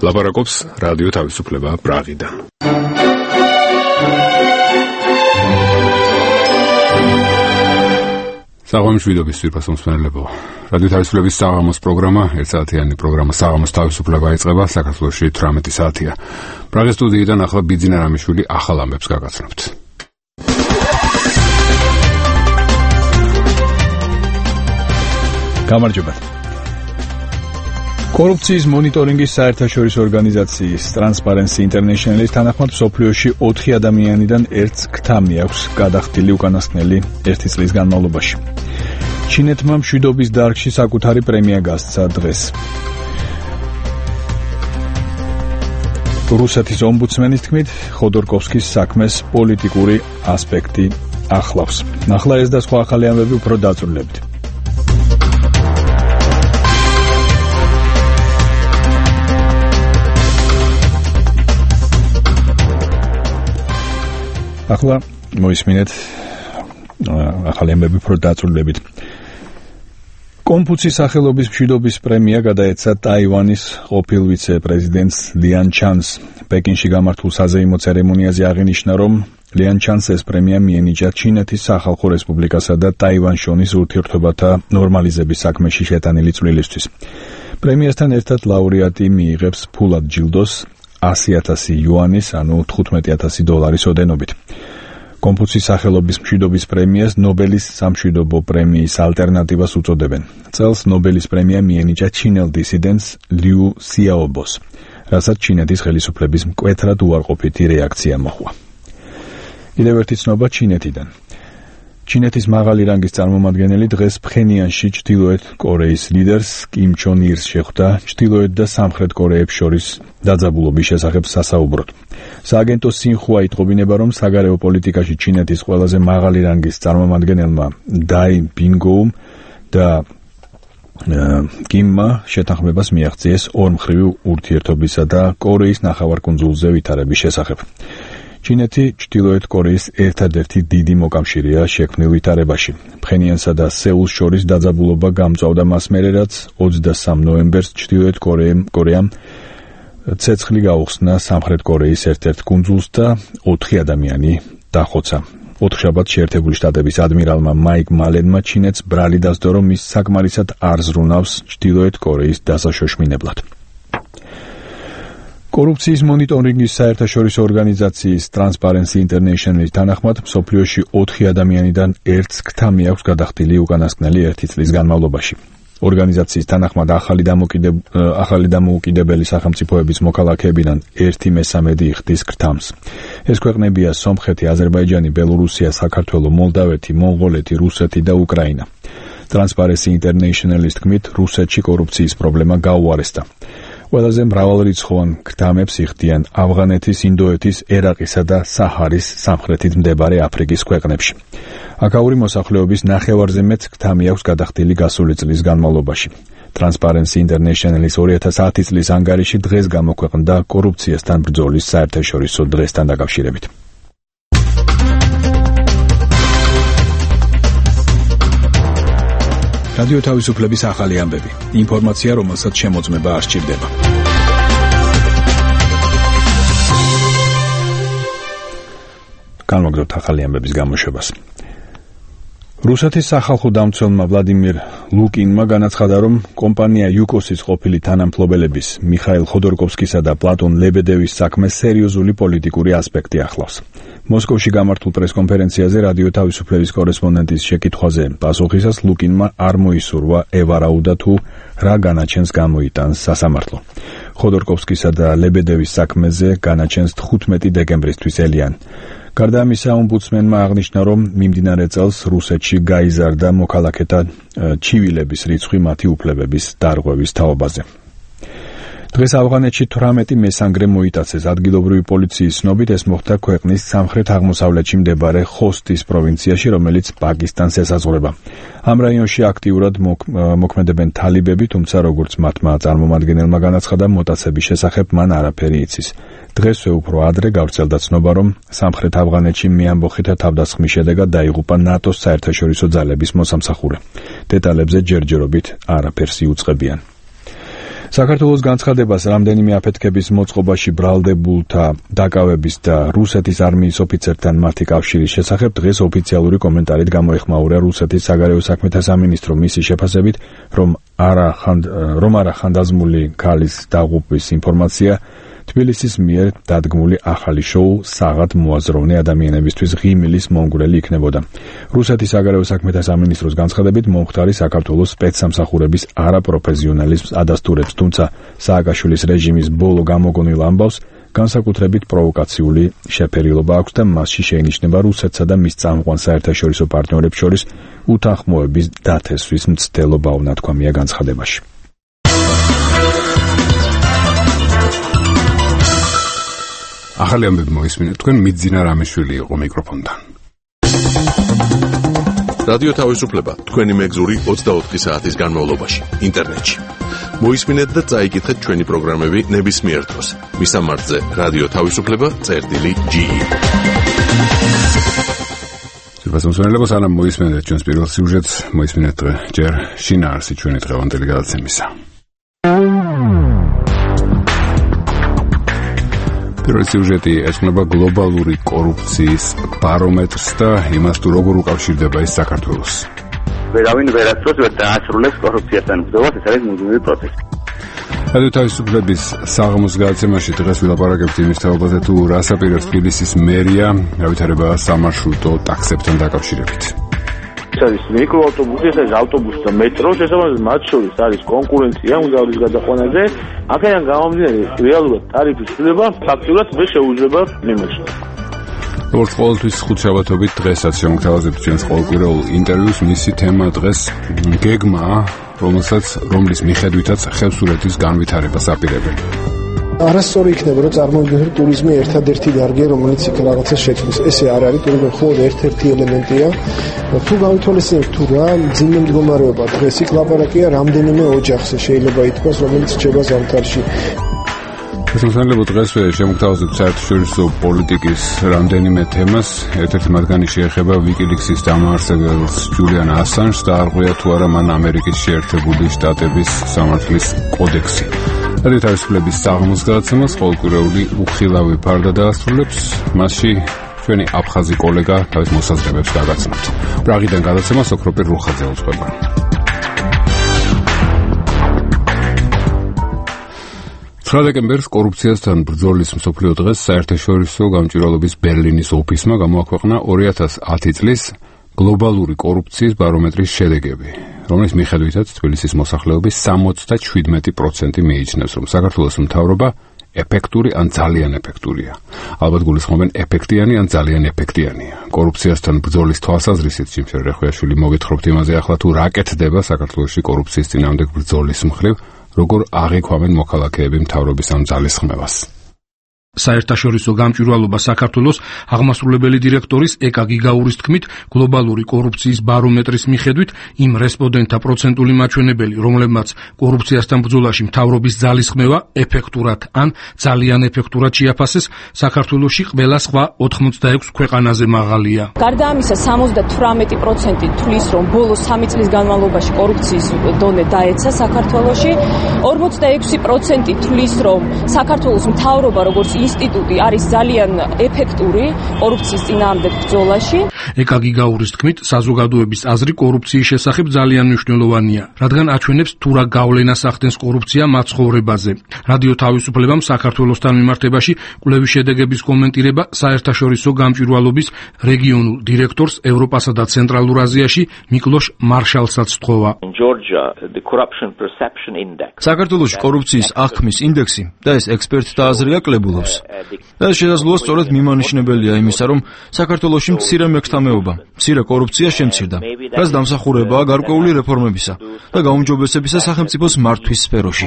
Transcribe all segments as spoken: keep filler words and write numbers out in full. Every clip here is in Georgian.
ლაპარაკობს რადიო თავისუფლება პრაღიდან. საღამოშვიდობის ძვირფას მსმენელებო. რადიო თავისუფლების საღამოს პროგრამა, ერთსაათიანი პროგრამა საღამოს თავისუფლება იწყება, საქართველოში თვრამეტი საათია. პრაღის სტუდიიდან ახლა ბიძინა რამიშვილი ახალ ამბებს გაგაცნობთ. გამარჯობა. კორუფციის მონიტორინგის საერთაშორისო ორგანიზაციის Transparency International-ის თანახმად მსოფლიოში ოთხი ადამიანიდან ერთს ქთამი აქვს გადახდილი უკანასკნელი ერთი წლის განმავლობაში. ჩინეთმა მშვიდობის დარგში საკუთარი პრემია გასცა დღეს. რუსეთის ომბუდსმენის თქმით, ხოდორკოვსკის საქმეს პოლიტიკური ასპექტი ახლავს. ახლა ეს და სხვა ახალი ამბები უფრო დაწვრილებთ. ახლა მოისმინეთ ახალი ამბები უფრო დაწვრილებით. კონფუცის სახელობის მშვიდობის პრემია გადაეცა ტაივანის ყოფილ ვიცე-პრეზიდენტს ლიან ჩანს. პეკინში გამართულ საზეიმო ცერემონიაზე აღინიშნა, რომ ლიან ჩანს ეს პრემია მიენიჭა ჩინეთის სახალხო რესპუბლიკასა და ტაივანშონის ურთიერთობათა ნორმალიზების საქმეში შეტანილი წვლილისთვის. პრემიასთან ერთად ლაურეატი მიიღებს ფულად ჯილდოს ასი ათასი იუანის, ანუ თხუთმეტი ათასი დოლარის ოდენობით. კონფუცის სახელობის მშვიდობის პრემიას ნობელის სამშვიდობო პრემიის ალტერნატივას უწოდებენ. წელს ნობელის პრემია მიენიჭა ჩინელ დისიდენტს ლიუ სიაობოს, რასაც ჩინეთის ხელისუფლების მკვეთრად უარყოფითი რეაქცია მოჰყვა. კიდევ ერთი ცნობა ჩინეთიდან. ჩინეთის მაღალი რანგის წარმომადგენელი დღეს ფხენიანში ჩრდილოეთ კორეის ლიდერს კიმ ჩონ ირს შეხვდა ჩრდილოეთ და სამხრეთ კორეებს შორის დაძაბულობის შესახებ სასაუბროდ. სააგენტო სინხუა იტყობინება, რომ საგარეო პოლიტიკაში ჩინეთის ყველაზე მაღალი რანგის წარმომადგენელმა დაი ბინგოუმ და კიმმა შეთანხმებას მიაღწიეს ორმხრივი ურთიერთობისა და კორეის ნახევარკუნძულზე ვითარების შესახებ. ჩინეთი ჩრდილოეთ კორეის ერთადერთი დიდი მოკავშირეა შექმნილ ვითარებაში. ფხენიანსა და სეულს შორის დაძაბულობა გამწვავდა მას მერე, რაც ოცდასამ ნოემბერს ჩრდილოეთ კორეამ ცეცხლი გაუხსნა სამხრეთ კორეის ერთ-ერთ კუნძულს და ოთხი ადამიანი დახოცა. ოთხშაბათს შეერთებული შტატების ადმირალმა მაიკ მალენმა ჩინეთს ბრალი დასდო, რომ ის საკმარისად არ ზრუნავს ჩრდილოეთ კორეის დასაშოშმინებლად. კორუფციის მონიტორინგის საერთაშორისო ორგანიზაციის Transparency International-ის თანახმად მსოფლიოში ოთხი ადამიანიდან ერთს ქთამი აქვს გადახდილი უკანასკნელი ერთი წლის განმავლობაში. ორგანიზაციის თანახმად ახალი დამოუკიდებელი ახალი დამოუკიდებელი სახელმწიფოების მოქალაქეებიდან ერთი მესამედი იხდის ქთამს. ეს ქვეყნებია სომხეთი, აზერბაიჯანი, ბელორუსია, საქართველო, მოლდავეთი, მონღოლეთი, რუსეთი და უკრაინა. Transparency International-ის თქმით, რუსეთში კორუფციის პრობლემა გაუარესდა. ყველაზე მრავალრიცხოვან ქთამებს იხდიან ავღანეთის, ინდოეთის, ერაყისა და საჰარის სამხრეთით მდებარე აფრიკის ქვეყნებში. აქაური მოსახლეობის ნახევარზე მეტ ქთამი აქვს გადახდილი გასული წლის განმავლობაში. Transparency International-ის ორი ათას ათი წლის ანგარიში დღეს გამოქვეყნდა კორუფციასთან ბრძოლის საერთაშორისო დღესთან დაკავშირებით. რადიო თავისუფლების ახალი ამბები. ინფორმაცია, რომელსაც შემოწმება არ სჭირდება. განვაგრძობთ ახალი ამბების გამოშვებას. რუსეთის სახალხო დამცველმა ვლადიმირ ლუკინმა განაცხადა, რომ კომპანია იუკოსის ყოფილი თანამფლობელების მიხაილ ხოდორკოვსკისა და პლატონ ლებედევის საქმე სერიოზული პოლიტიკური ასპექტი ახლავს. მოსკოვში გამართულ პრესკონფერენციაზე რადიო თავისუფლების კორესპონდენტის შეკითხვაზე პასუხისას ლუკინმა არ მოისურვა ევარაუდა თუ რა განაჩენს გამოიტანს სასამართლო. ხოდორკოვსკისა და ლებედევის საქმეზე განაჩენს თხუთმეტი დეკემბრისთვის ელიან. გარდა ამისა, ომბუდსმენმა აღნიშნა, რომ მიმდინარე წელს რუსეთში გაიზარდა მოქალაქეთა ჩივილების რიცხვი მათი უფლებების დარღვევის თაობაზე. დღეს ავღანეთში თვრამეტი მესანგრე მოიტაცეს. ადგილობრივი პოლიციის ცნობით ეს მოხდა ქვეყნის სამხრეთ აღმოსავლეთში მდებარე ხოსტის პროვინციაში, რომელიც პაკისტანს ესაზღვრება. ამ რაიონში აქტიურად მოქმედებენ თალიბები, თუმცა როგორც მათმა წარმომადგენელმა განაცხადა, მოტაცების შესახებ მან არაფერი იცის. დღესვე უფრო ადრე გავრცელდა ცნობა, რომ სამხრეთ ავღანეთში მეამბოხითა თავდასხმის შედეგად დაიღუპა ნატოს საერთაშორისო ძალების მოსამსახურე. დეტალებზე ჯერჯერობით არაფერს იუწყებიან. საქართველოს განცხადებას რამდენიმე აფეთქების მოწყობაში ბრალდებულთა დაკავების და რუსეთის არმიის ოფიცერთან მათი კავშირის შესახებ დღეს ოფიციალური კომენტარით გამოეხმაურა რუსეთის საგარეო საქმეთა სამინისტრო მისი შეფასებით, რომ არა რომ არა ხანდაზმული ქალის დაღუპვის ინფორმაცია თბილისის მიერ დადგმული ახალი შოუ საღად მოაზროვნე ადამიანებისთვის ღიმილის მომგვრელი იქნებოდა. რუსეთის საგარეო საქმეთა სამინისტროს განცხადებით მომხდარი საქართველოს სპეცსამსახურების არაპროფესიონალიზმს ადასტურებს, თუმცა სააკაშვილის რეჟიმის ბოლო გამოგონილ ამბავს განსაკუთრებით პროვოკაციული შეფერილობა აქვს და მასში შეინიშნება რუსეთსა და მის წამყვან საერთაშორისო პარტნიორებს შორის უთანხმოების დათესვის მცდელობა, ნათქვამია განცხადებაში. ახალი ამბები მოისმინეთ, თქვენ მიძინა რამეშვილი იყო მიკროფონთან. რადიო თავისუფლება თქვენი მეგზური ოცდაოთხი საათის განმავლობაში ინტერნეტში. მოისმინეთ და წაიკითხეთ ჩვენი პროგრამები ნებისმიერ დროს. მისამართზე რადიო თავისუფლება წერტილი ჯი. სულფასმოსმენელებო, სანამ მოისმინეთ ჩვენს პირველ სიუჟეტს, მოისმინეთ ჯერ შინაარსი ჩვენი დღევანდელი გადაცემისა. პირველი სიუჟეტი ეძღვნება გლობალური კორუფციის ბარომეტრს და იმას, თუ როგორ უკავშირდება ის საქართველოს. ვერავინ ვერასდროს ვერ დაასრულებს კორუფციასთან ბრძოლას, ეს არის მუდმივი პროცესი. რადიო თავისუფლების საღამოს გადაცემაში დღეს ვილაპარაკებთ იმის თაობაზე, თუ რას აპირებს თბილისის მერია გავითარება სამარშრუტო ტაქსებთან დაკავშირებით. არის მიკროავტობუსი, ეს არის ავტობუსი და მეტრო, შესაბამისად მათ შორის არის კონკურენცია უნდაობის გადაყვანაზე. აქედან გამომდინარე, რეალურად ტარიფის ცვლილება ფაქტურად ვერ შეუძლება მიმოხილვა. როგორც ყოველთვის ხუთშაბათობით დღესაც შემოგთავაზებთ ჩვენს ყოველკვირეულ ინტერვიუს. მისი თემა დღეს გეგმა, რომელსაც რომლის მიხედვითაც ხევსურეთის განვითარებას აპირებენ. არასწორი იქნება, რომ წარმოვიდგინოთ, რომ ტურიზმი ერთადერთი დარგია, რომელიც იქ რაღაცას შექმნის. ესე არ არის, ტურიზმი მხოლოდ ერთ-ერთი ელემენტია. თუ გავითვალისწინებთ, თუ რა მძიმე მდგომარეობა დღეს იქ ლაპარაკია რამდენიმე ოჯახზე შეიძლება ითქვას, რომელიც რჩება ზამთარში. შესაძლებლობა დღეს შემოგთავაზებთ საერთაშორისო პოლიტიკის რამდენიმე თემას. ერთ-ერთი მათგანი შეეხება ვიკილიქსის დამაარსებელს ჯულიან ასანჟს და არღვია თუ არა მან ამერიკის შეერთებული შტატების სამართლის კოდექსი. რადიო თავისუფლების საღამოს გადაცემას ყოველკვირეული უხილავი ფარდა დაასრულებს. მასში ჩვენი აფხაზი კოლეგა თავის მოსაზრებებს გაგაცნობთ. პრაღიდან გადაცემას ოქროპირ რუხაძე უძღვება. ცხრა დეკემბერს კორუფციასთან ბრძოლის მსოფლიო დღეს საერთაშორისო გამჭვირვალობის ბერლინის ოფისმა გამოაქვეყნა ორი ათას ათი წლის გლობალური კორუფციის ბარომეტრის შედეგები, რომლის მიხედვითაც თბილისის მოსახლეობის სამოცდაშვიდმეტი პროცენტი მიიჩნევს, რომ საქართველოს მთავრობა ეფექტური ან ძალიან ეფექტურია. ალბათ გულისხმობენ ეფექტიანი ან ძალიან ეფექტიანია. კორუფციასთან ბრძოლის თვალსაზრისით ჯიმშერ რეხვიაშვილი მოგეთხრობთ იმაზე ახლა, თუ რა კეთდება საქართველოში კორუფციის წინააღმდეგ ბრძოლის მხრივ, როგორ აღიქვამენ მოქალაქეები მთავრობის ამ ძალისხმევას. საერთაშორისო გამჭვირვალობა საქართველოს აღმასრულებელი დირექტორის ეკა გიგაურის თქმით, გლობალური კორუფციის ბარომეტრის მიხედვით იმ რესპონდენტთა პროცენტული მაჩვენებელი, რომლებმაც კორუფციასთან ბრძოლაში მთავრობის ძალისხმევა ეფექტურად ან ძალიან ეფექტურად შეაფასეს, საქართველოში ყველა სხვა ოთხმოცდაექვსი ქვეყანაზე მაღალია. გარდა ამისა, სამოცდათვრამეტი პროცენტი თვლის, რომ ბოლო სამი წლის განმავლობაში კორუფციის დონე დაეცა საქართველოში, ორმოცდაექვსი პროცენტი თვლის, რომ საქართველოს მთავრობა როგორც ინსტიტუტი არის ძალიან ეფექტური კორუფციის წინააღმდეგ ბრძოლაში. ეკა გიგაურის თქმით, საზოგადოების აზრი კორუფციის შესახებ ძალიან მნიშვნელოვანია, რადგან აჩვენებს თუ რა გავლენას ახდენს კორუფცია მათ ცხოვრებაზე. რადიო თავისუფლებამ საქართველოსთან მიმართებაში კვლევის შედეგების კომენტირება საერთაშორისო გამჭვირვალობის რეგიონულ დირექტორს ევროპასა და ცენტრალურ აზიაში მიკლოშ მარშალსაც სთხოვა. საქართველოში კორუფციის აღქმის ინდექსი და ეს ექსპერტთა აზრი აკლებულობს. და შესაძლოა სწორედ მიმანიშნებელია იმისა, რომ საქართველოში მცირე მეკრთამეობა, მცირე კორუფცია შემცირდა, რაც დამსახურებაა გარკვეული რეფორმებისა და გაუმჯობესებისა სახელმწიფოს მართვის სფეროში.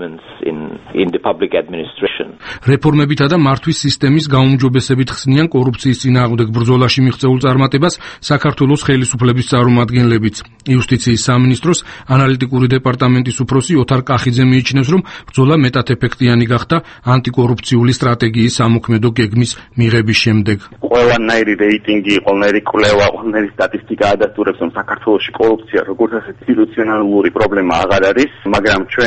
რეფორმებითა და მართვის სისტემის გაუმჯობესებით ხსნიან კორუფციის წინააღმდეგ ბრძოლაში მიღწეულ წარმატებას საქართველოს ხელისუფლების წარმომადგენლებიც. იუსტიციის სამინისტროს ანალიტიკური დეპარტამენტის უფროსი ოთარ კახიძე მიიჩნევს, რომ ბრძოლა მეტად ეფექტიანი გახდა ანტიკორუფციული სტრატეგიის სამოქმედო გეგმის მიღების შემდეგ. ყველანაირი რეიტინგი, ყველანაირი კვლევა, ყველანაირი სტატისტიკა ადასტურებს, რომ საქართველოში კორუფცია როგორც ასეთი ინსტიტუციონალური პრობლემა აღარ არის, მაგრამ ჩვენ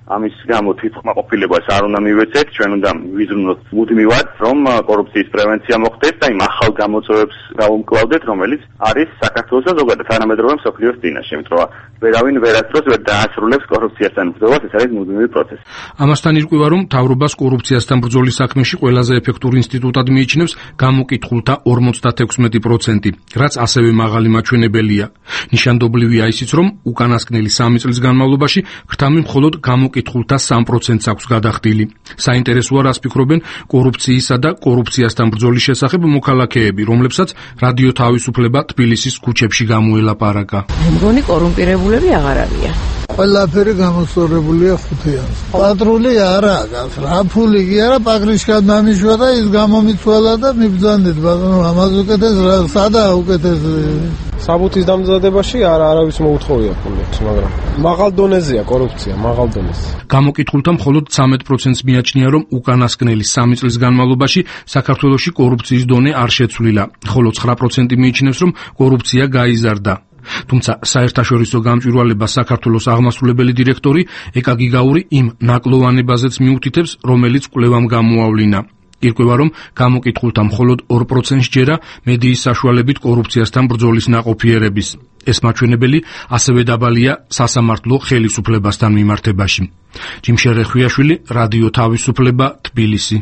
ამის გამო თვითკმაყოფილებას არ უნდა მივეცეთ, ჩვენ უნდა ვიზრუნოთ მუდმივად, რომ კორუფციის პრევენცია მოხდეს და იმ ახალ გამოწვევებს გავუმკლავდეთ, რომელიც არის საქართველოს და ზოგადად თანამედროვე მსოფლიოს წინაშე, იმიტომ რომ ვერავინ ვერასდროს ვერ დაასრულებს კორუფციასთან ბრძოლას, ეს არის მუდმივი პროცესი. ამასთან ირკვევა, რომ მთავრობას კორუფციასთან ბრძოლის საქმეში ყველაზე ეფექტურ ინსტიტუტად მიიჩნევს გამოკითხულთა ორმოცდათექვსმეტი პროცენტი, რაც ასევე მაღალი მაჩვენებელია. ნიშანდობლივია ისიც, რომ უკანასკნელი სამი წლის განმავლობაში ქრთამი მხოლოდ გამოკითხულთა სამ პროცენტს აქვს გადახდილი. საინტერესოა, რას ფიქრობენ კორუფციისა და კორუფციასთან ბრძოლის შესახებ მოქალაქეები, რომლებსაც რადიო თავისუფლება თბილისის ქუჩებში გამოელაპარაკა. მე მგონი კორუმპირებულები აღარ არიან. ყველაფერი გამოსწორებულია ხუთიანს. პატრული არა აქვს, რა ფული კი არა, პაკრიშკად დამიშვა და ის გამომიცვალა და მიბრძანდით, ბატონო, ამას უკეთეს რა, სადაა უკეთეს? საბუთის დამზადებაში არა არავის მოუთხოვია ფული, მაგრამ მაღალ დონეზეა კორუფცია, მაღალ დონეზე. გამოკითხულთა მხოლოდ ცამეტ პროცენტს მიაჩნია, რომ უკანასკნელი სამი წლის განმავლობაში საქართველოში კორუფციის დონე არ შეცვლილა, ხოლო ცხრა პროცენტი მიიჩნევს, რომ კორუფცია გაიზარდა. თუმცა საერთაშორისო გამჭვირვალება საქართველოს აღმასრულებელი დირექტორი ეკა გიგაური იმ ნაკლოვანებაზეც მიუთითებს, რომელიც კვლევამ გამოავლინა. ირკვევა, რომ გამოკითხულთა მხოლოდ ორ პროცენტს ჯერა მედიის საშუალებით კორუფციასთან ბრძოლის ნაყოფიერების. ეს მაჩვენებელი ასევე დაბალია სასამართლო ხელისუფლებასთან მიმართებაში. ჯიმშე რეხვიაშვილი, რადიო თავისუფლება, თბილისი.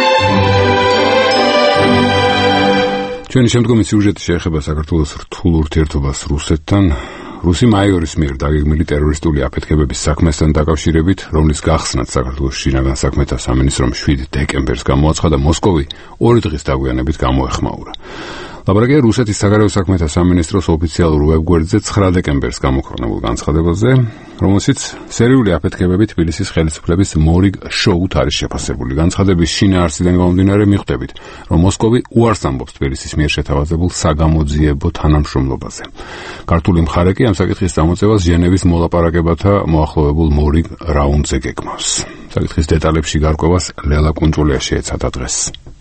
ჩვენი შემდგომი სიუჟეტი შეეხება საქართველოს რთულ ურთიერთობას რუსეთთან. რუსი მაიორის მიერ დაგეგმილი ტერორისტული აფეთქებების საქმესთან დაკავშირებით, რომლის გახსნაც საქართველოს შინაგან საქმეთა სამინისტრომ შვიდ დეკემბერს გამოაცხადა, მოსკოვი ორი დღის დაგვიანებით გამოეხმაურა. ლაპარაკია რუსეთის საგარეო საქმეთა სამინისტროს ოფიციალურ ვებგვერდზე ცხრა დეკემბერს გამოქვეყნებულ განცხადებაზე, რომელშიც სერიული აფეთქებები თბილისის ხელისუფლების მორიგ შოუთ არის შეფასებული. განცხადების შინაარსიდან გამომდინარე მიხვდებით, რომ მოსკოვი უარს ამბობს თბილისის მიერ შეთავაზებულ საგამოძიებო თანამშრომლობაზე. ქართული მხარე კი ამ საკითხის წამოწევას ჟენევის მოლაპარაკებათა მოახლოვებულ მორიგ რაუნდზე გეგმავს. საკითხის დეტალებში გარკვევას ლელა კუნჭულია შეეცადა დღეს.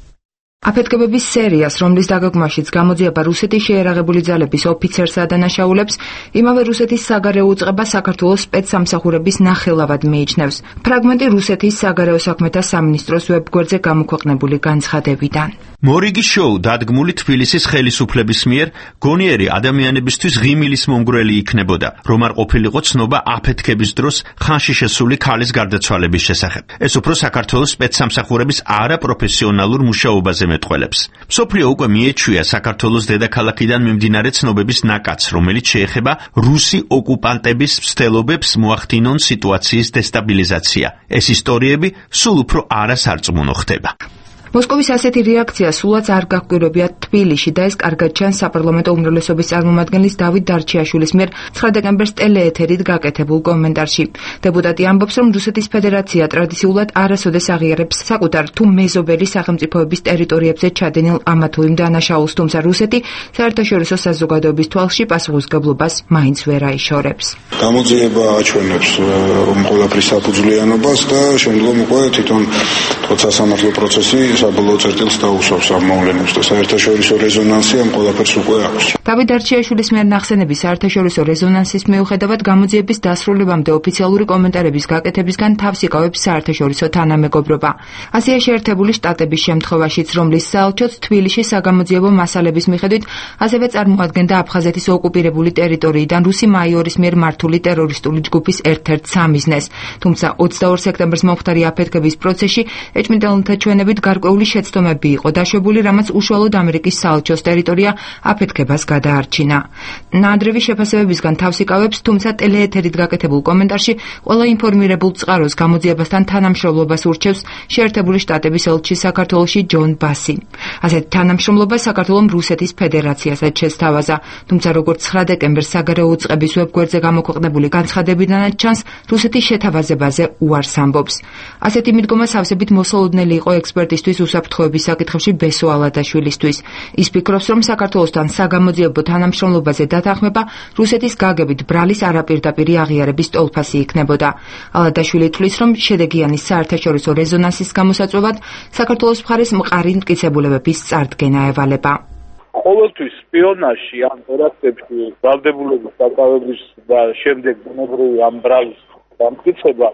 აფეთქებების სერიას, რომლის დაგეგმვაშიც გამოძიება რუსეთის შეერაღებული ძალების ოფიცერსა და დანაშაულებს, იმავე რუსეთის საგარეო უწყება საქართველოს სპეცსამსახურების ნახელავად მიიჩნევს. ფრაგმენტი რუსეთის საგარეო საქმეთა სამინისტროს ვებგვერდზე გამოქვეყნებული განცხადებიდან. მორიგი შოუ დადგმული თბილისის ხელისუფლების მიერ გონიერი ადამიანებისთვის ღიმილის მომგვრელი იქნებოდა, რომ არ ყოფილიყო ცნობა აფეთქების დროს ხანში შესული ქალის გარდაცვალების შესახებ. ეს უფრო საქართველოს სპეცსამსახურების არაპროფესიონალურ მუშაობაზე მეტყველებს. მსოფლიო უკვე მიეჩვია საქართველოს დედაქალაქიდან მიმდინარე ცნობების ნაკადს, რომელიც შეეხება რუსი ოკუპანტების მცდელობებს მოახდინონ სიტუაციის დესტაბილიზაცია. ეს ისტორიები სულ უფრო არასარწმუნო ხდება. მოსკოვის ასეთი რეაქცია სულაც არ გაგვირებია თბილისში და ეს კარგად ჩანს საპარლამენტო უმრავლესობის წარმომადგენლის დავით დარჩიაშვილის მიერ ცხრა დეკემბერს ტელეეთერით გაკეთებულ კომენტარში. დეპუტატი ამბობს, რომ რუსეთის ფედერაცია ტრადიციულად არასოდეს აღიარებს საკუთარ თუ მეზობელი სახელმწიფოების ტერიტორიებზე ჩადენილ ამა თუ იმ დანაშაულს, თუმცა რუსეთი საერთაშორისო საზოგადოების თვალში პასუხისმგებლობას მაინც ვერ აიშორებს. გამოძიება აჩვენებს რომ ყველაფრის საფუძვლიანობას და შემდგომ უკვე თვითონ სასამართლო პროცესი საბოლოო წერტილს დაუსვავს ამ მოვლენებს და საერთაშორისო რეზონანსი ამ ყველაფერს უკვე აქვს. დავით დარჩიაშვილის მიერ ნახსენების საერთაშორისო რეზონანსის მიუხედავად გამოძიების დასრულებამდე ოფიციალური კომენტარების გაკეთებისგან თავს იკავებს საერთაშორისო თანამეგობრობა. აზიაში ერთებული შტატების შემთხვევაშიც, რომლის საელჩოც თბილისში საგამოძიებო მასალების მიხედვით ასევე წარმოადგენდა აფხაზეთის ოკუპირებული ტერიტორიიდან რუსი მაიორის მიერ მართული ტერორისტული ჯგუფის ერთ-ერთ სამიზნეს. თუმცა ოცდაორ სექტემბერს მომხდარი აფეთქების პროცესში ეჭვმიტანელთა ჩვენებით გარკვეული შეცდომები იყო დაშვებული, რამაც უშუალოდ ამერიკის საელჩოს ტერიტორია აფეთქებას გადაარჩინა. ნაადრევი შეფასებებისგან თავს იკავებს, თუმცა ტელეეთერით გაკეთებულ კომენტარში ყველა ინფორმირებულ წყაროს გამოძიებასთან თანამშრომლობას ურჩევს შეერთებული შტატების ელჩი საქართველოში ჯონ ბასი. ასეთ თანამშრომლობას საქართველომ რუსეთის ფედერაციასაც შესთავაზა, თუმცა როგორც ცხრა დეკემბერს საგარეო უწყების ვებგვერდზე გამოქვეყნებული განცხადებიდანაც ჩანს, რუსეთის შეთავაზებაზე უარს ამბობს. ასეთი მიდგომა სავსებით მოსალოდნელი იყო ექსპერტისთვის უსაფრთხოების საკითხებში ბესო ალადაშვილისთვის. ის ფიქრობს, რომ საქართველოსთან საგამოძიებო თანამშრომლობაზე დათანხმება რუსეთის გაგებით ბრალის არაპირდაპირი აღიარების ტოლფასი იქნებოდა. ალადაშვილი თვლის, რომ შედეგიანი საერთაშორისო რეზონანსის გამოსაწვევად საქართველოს მხარეს მყარი მტკიცებულებების წარდგენა ევალება. ყოველთვის სპიონაჟში ან ტერაქტებში ბრალდებულების დაკავების და შემდეგ ბუნებრივი ამ ბრალის დამტკიცება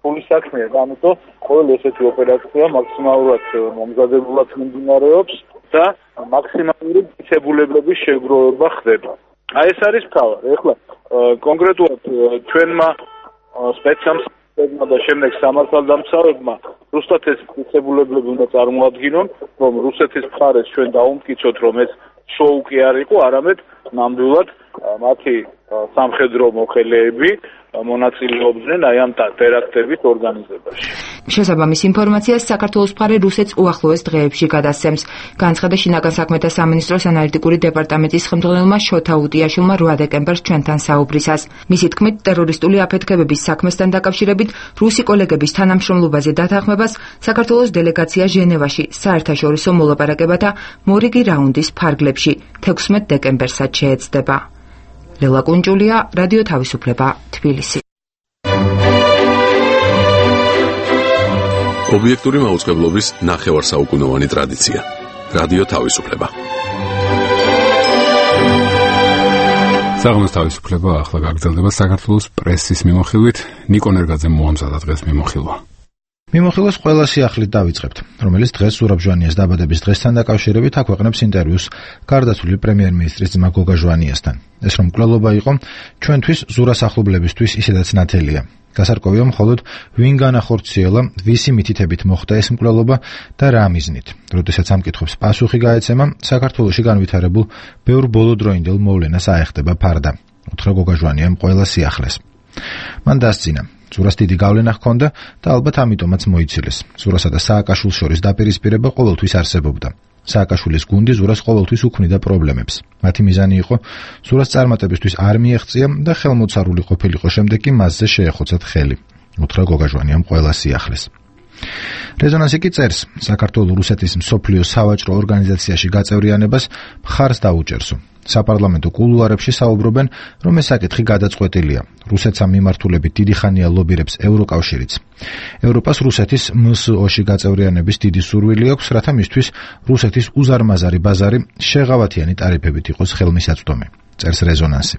ფულის საქმეა, ამიტომ ყოველ ესეთი ოპერაცია მაქსიმალურად მომზადებულად მიმდინარეობს და მაქსიმალური მიცებულებების შეგროვება ხდება. აი ეს არის თავი. ეხლა კონკრეტულად ჩვენმა სპეცსამსახურებმა და შემდეგ სამართალდამცავებმა რუსთავის ეს მიცებულებები უნდა წარმოადგინონ, რომ რუსეთის მხარეს ჩვენ დაუმტკიცოთ, რომ ეს შოუ კი არ იყო, არამედ ნამდვილად მათი სამხედრო მოხელეები მონაწილეობდნენ აი ამ ტერაქტების ორგანიზებაში. შესაბამის ინფორმაციას საქართველოს მხარე რუსეთს უახლოეს დღეებში გადასცემს. განცხადა შინაგან საქმეთა სამინისტროს ანალიტიკური დეპარტამენტის ხელმძღვანელმა შოთა უტიაშვილმა რვა დეკემბერს ჩვენთან საუბრისას. მისი თქმით, ტერორისტული აფეთქებების საქმესთან დაკავშირებით რუსი კოლეგების თანამშრომლობაზე დათანხმებას საქართველოს დელეგაცია ჟენევაში საერთაშორისო მოლაპარაკებათა მორიგი რაუნდის ფარგლებში თექვსმეტ დეკემბერსაც შეეცდება. ლელა კუნჭულია, რადიო თავისუფლება, თბილისი. ობიექტური მაუწყებლობის ნახევარსაუკუნოვანი ტრადიცია. რადიო თავისუფლება. საღამოს თავისუფლება ახლა გაგრძელდება საქართველოს პრესის მიმოხილვით. ნიკო ნერგაძემ მოამზადა დღეს მიმოხილვა. მიმოხილვას ყველა სიახლით დავიწყებთ, რომელიც დღეს ზურაბ ჟვანიას დაბადების დღესთან დაკავშირებით აქვეყნებს ინტერვიუს გარდაცვლილი პრემიერ-მინისტრის ძმა გოგა ჟვანიასთან. ეს რომ მკვლელობა იყო, ჩვენთვის ზურას ახლობლებისთვის ისედაც ნათელია. გასარკვევია მხოლოდ ვინ განახორციელა, ვისი მითითებით მოხდა ეს მკვლელობა და რა მიზნით. როდესაც ამ კითხვებს პასუხი გაეცემა, საქართველოში განვითარებულ ბევრ ბოლოდროინდელ მოვლენას აეხდება ფარდა. უთხრა გოგა ჟვანიამ ყველა სიახლეს. მან დასძინა ზურას დიდი გავლენა ჰქონდა და ალბათ ამიტომაც მოიცილეს. ზურასა და სააკაშვილს შორის დაპირისპირება ყოველთვის არსებობდა. სააკაშვილის გუნდი ზურას ყოველთვის უქმნიდა პრობლემებს. მათი მიზანი იყო ზურას წარმატებისთვის არ მიეღწია და ხელმოცარული ყოფილიყო შემდეგ კი მასზე შეეხოცათ ხელი. უთხრა გოგა ჟვანიამ ყველა სიახლეს. რეზონანსი კი წერს, საქართველო-რუსეთის მსოფლიო სავაჭრო ორგანიზაციაში გაწევრიანებას მხარს დაუჭერსო. საპარლამენტო კულუარებში საუბრობენ, რომ ეს საკითხი გადაწყვეტილია. რუსეთს ამ მიმართულებით დიდი ხანია ლობირებს ევროკავშირიც. ევროპას რუსეთის მ ს ო-ში გაწევრიანების დიდი სურვილი აქვს, რათა მისთვის რუსეთის უზარმაზარი ბაზარი შეღავათიანი ტარიფებით იყოს ხელმისაწვდომი. წერს რეზონანსი.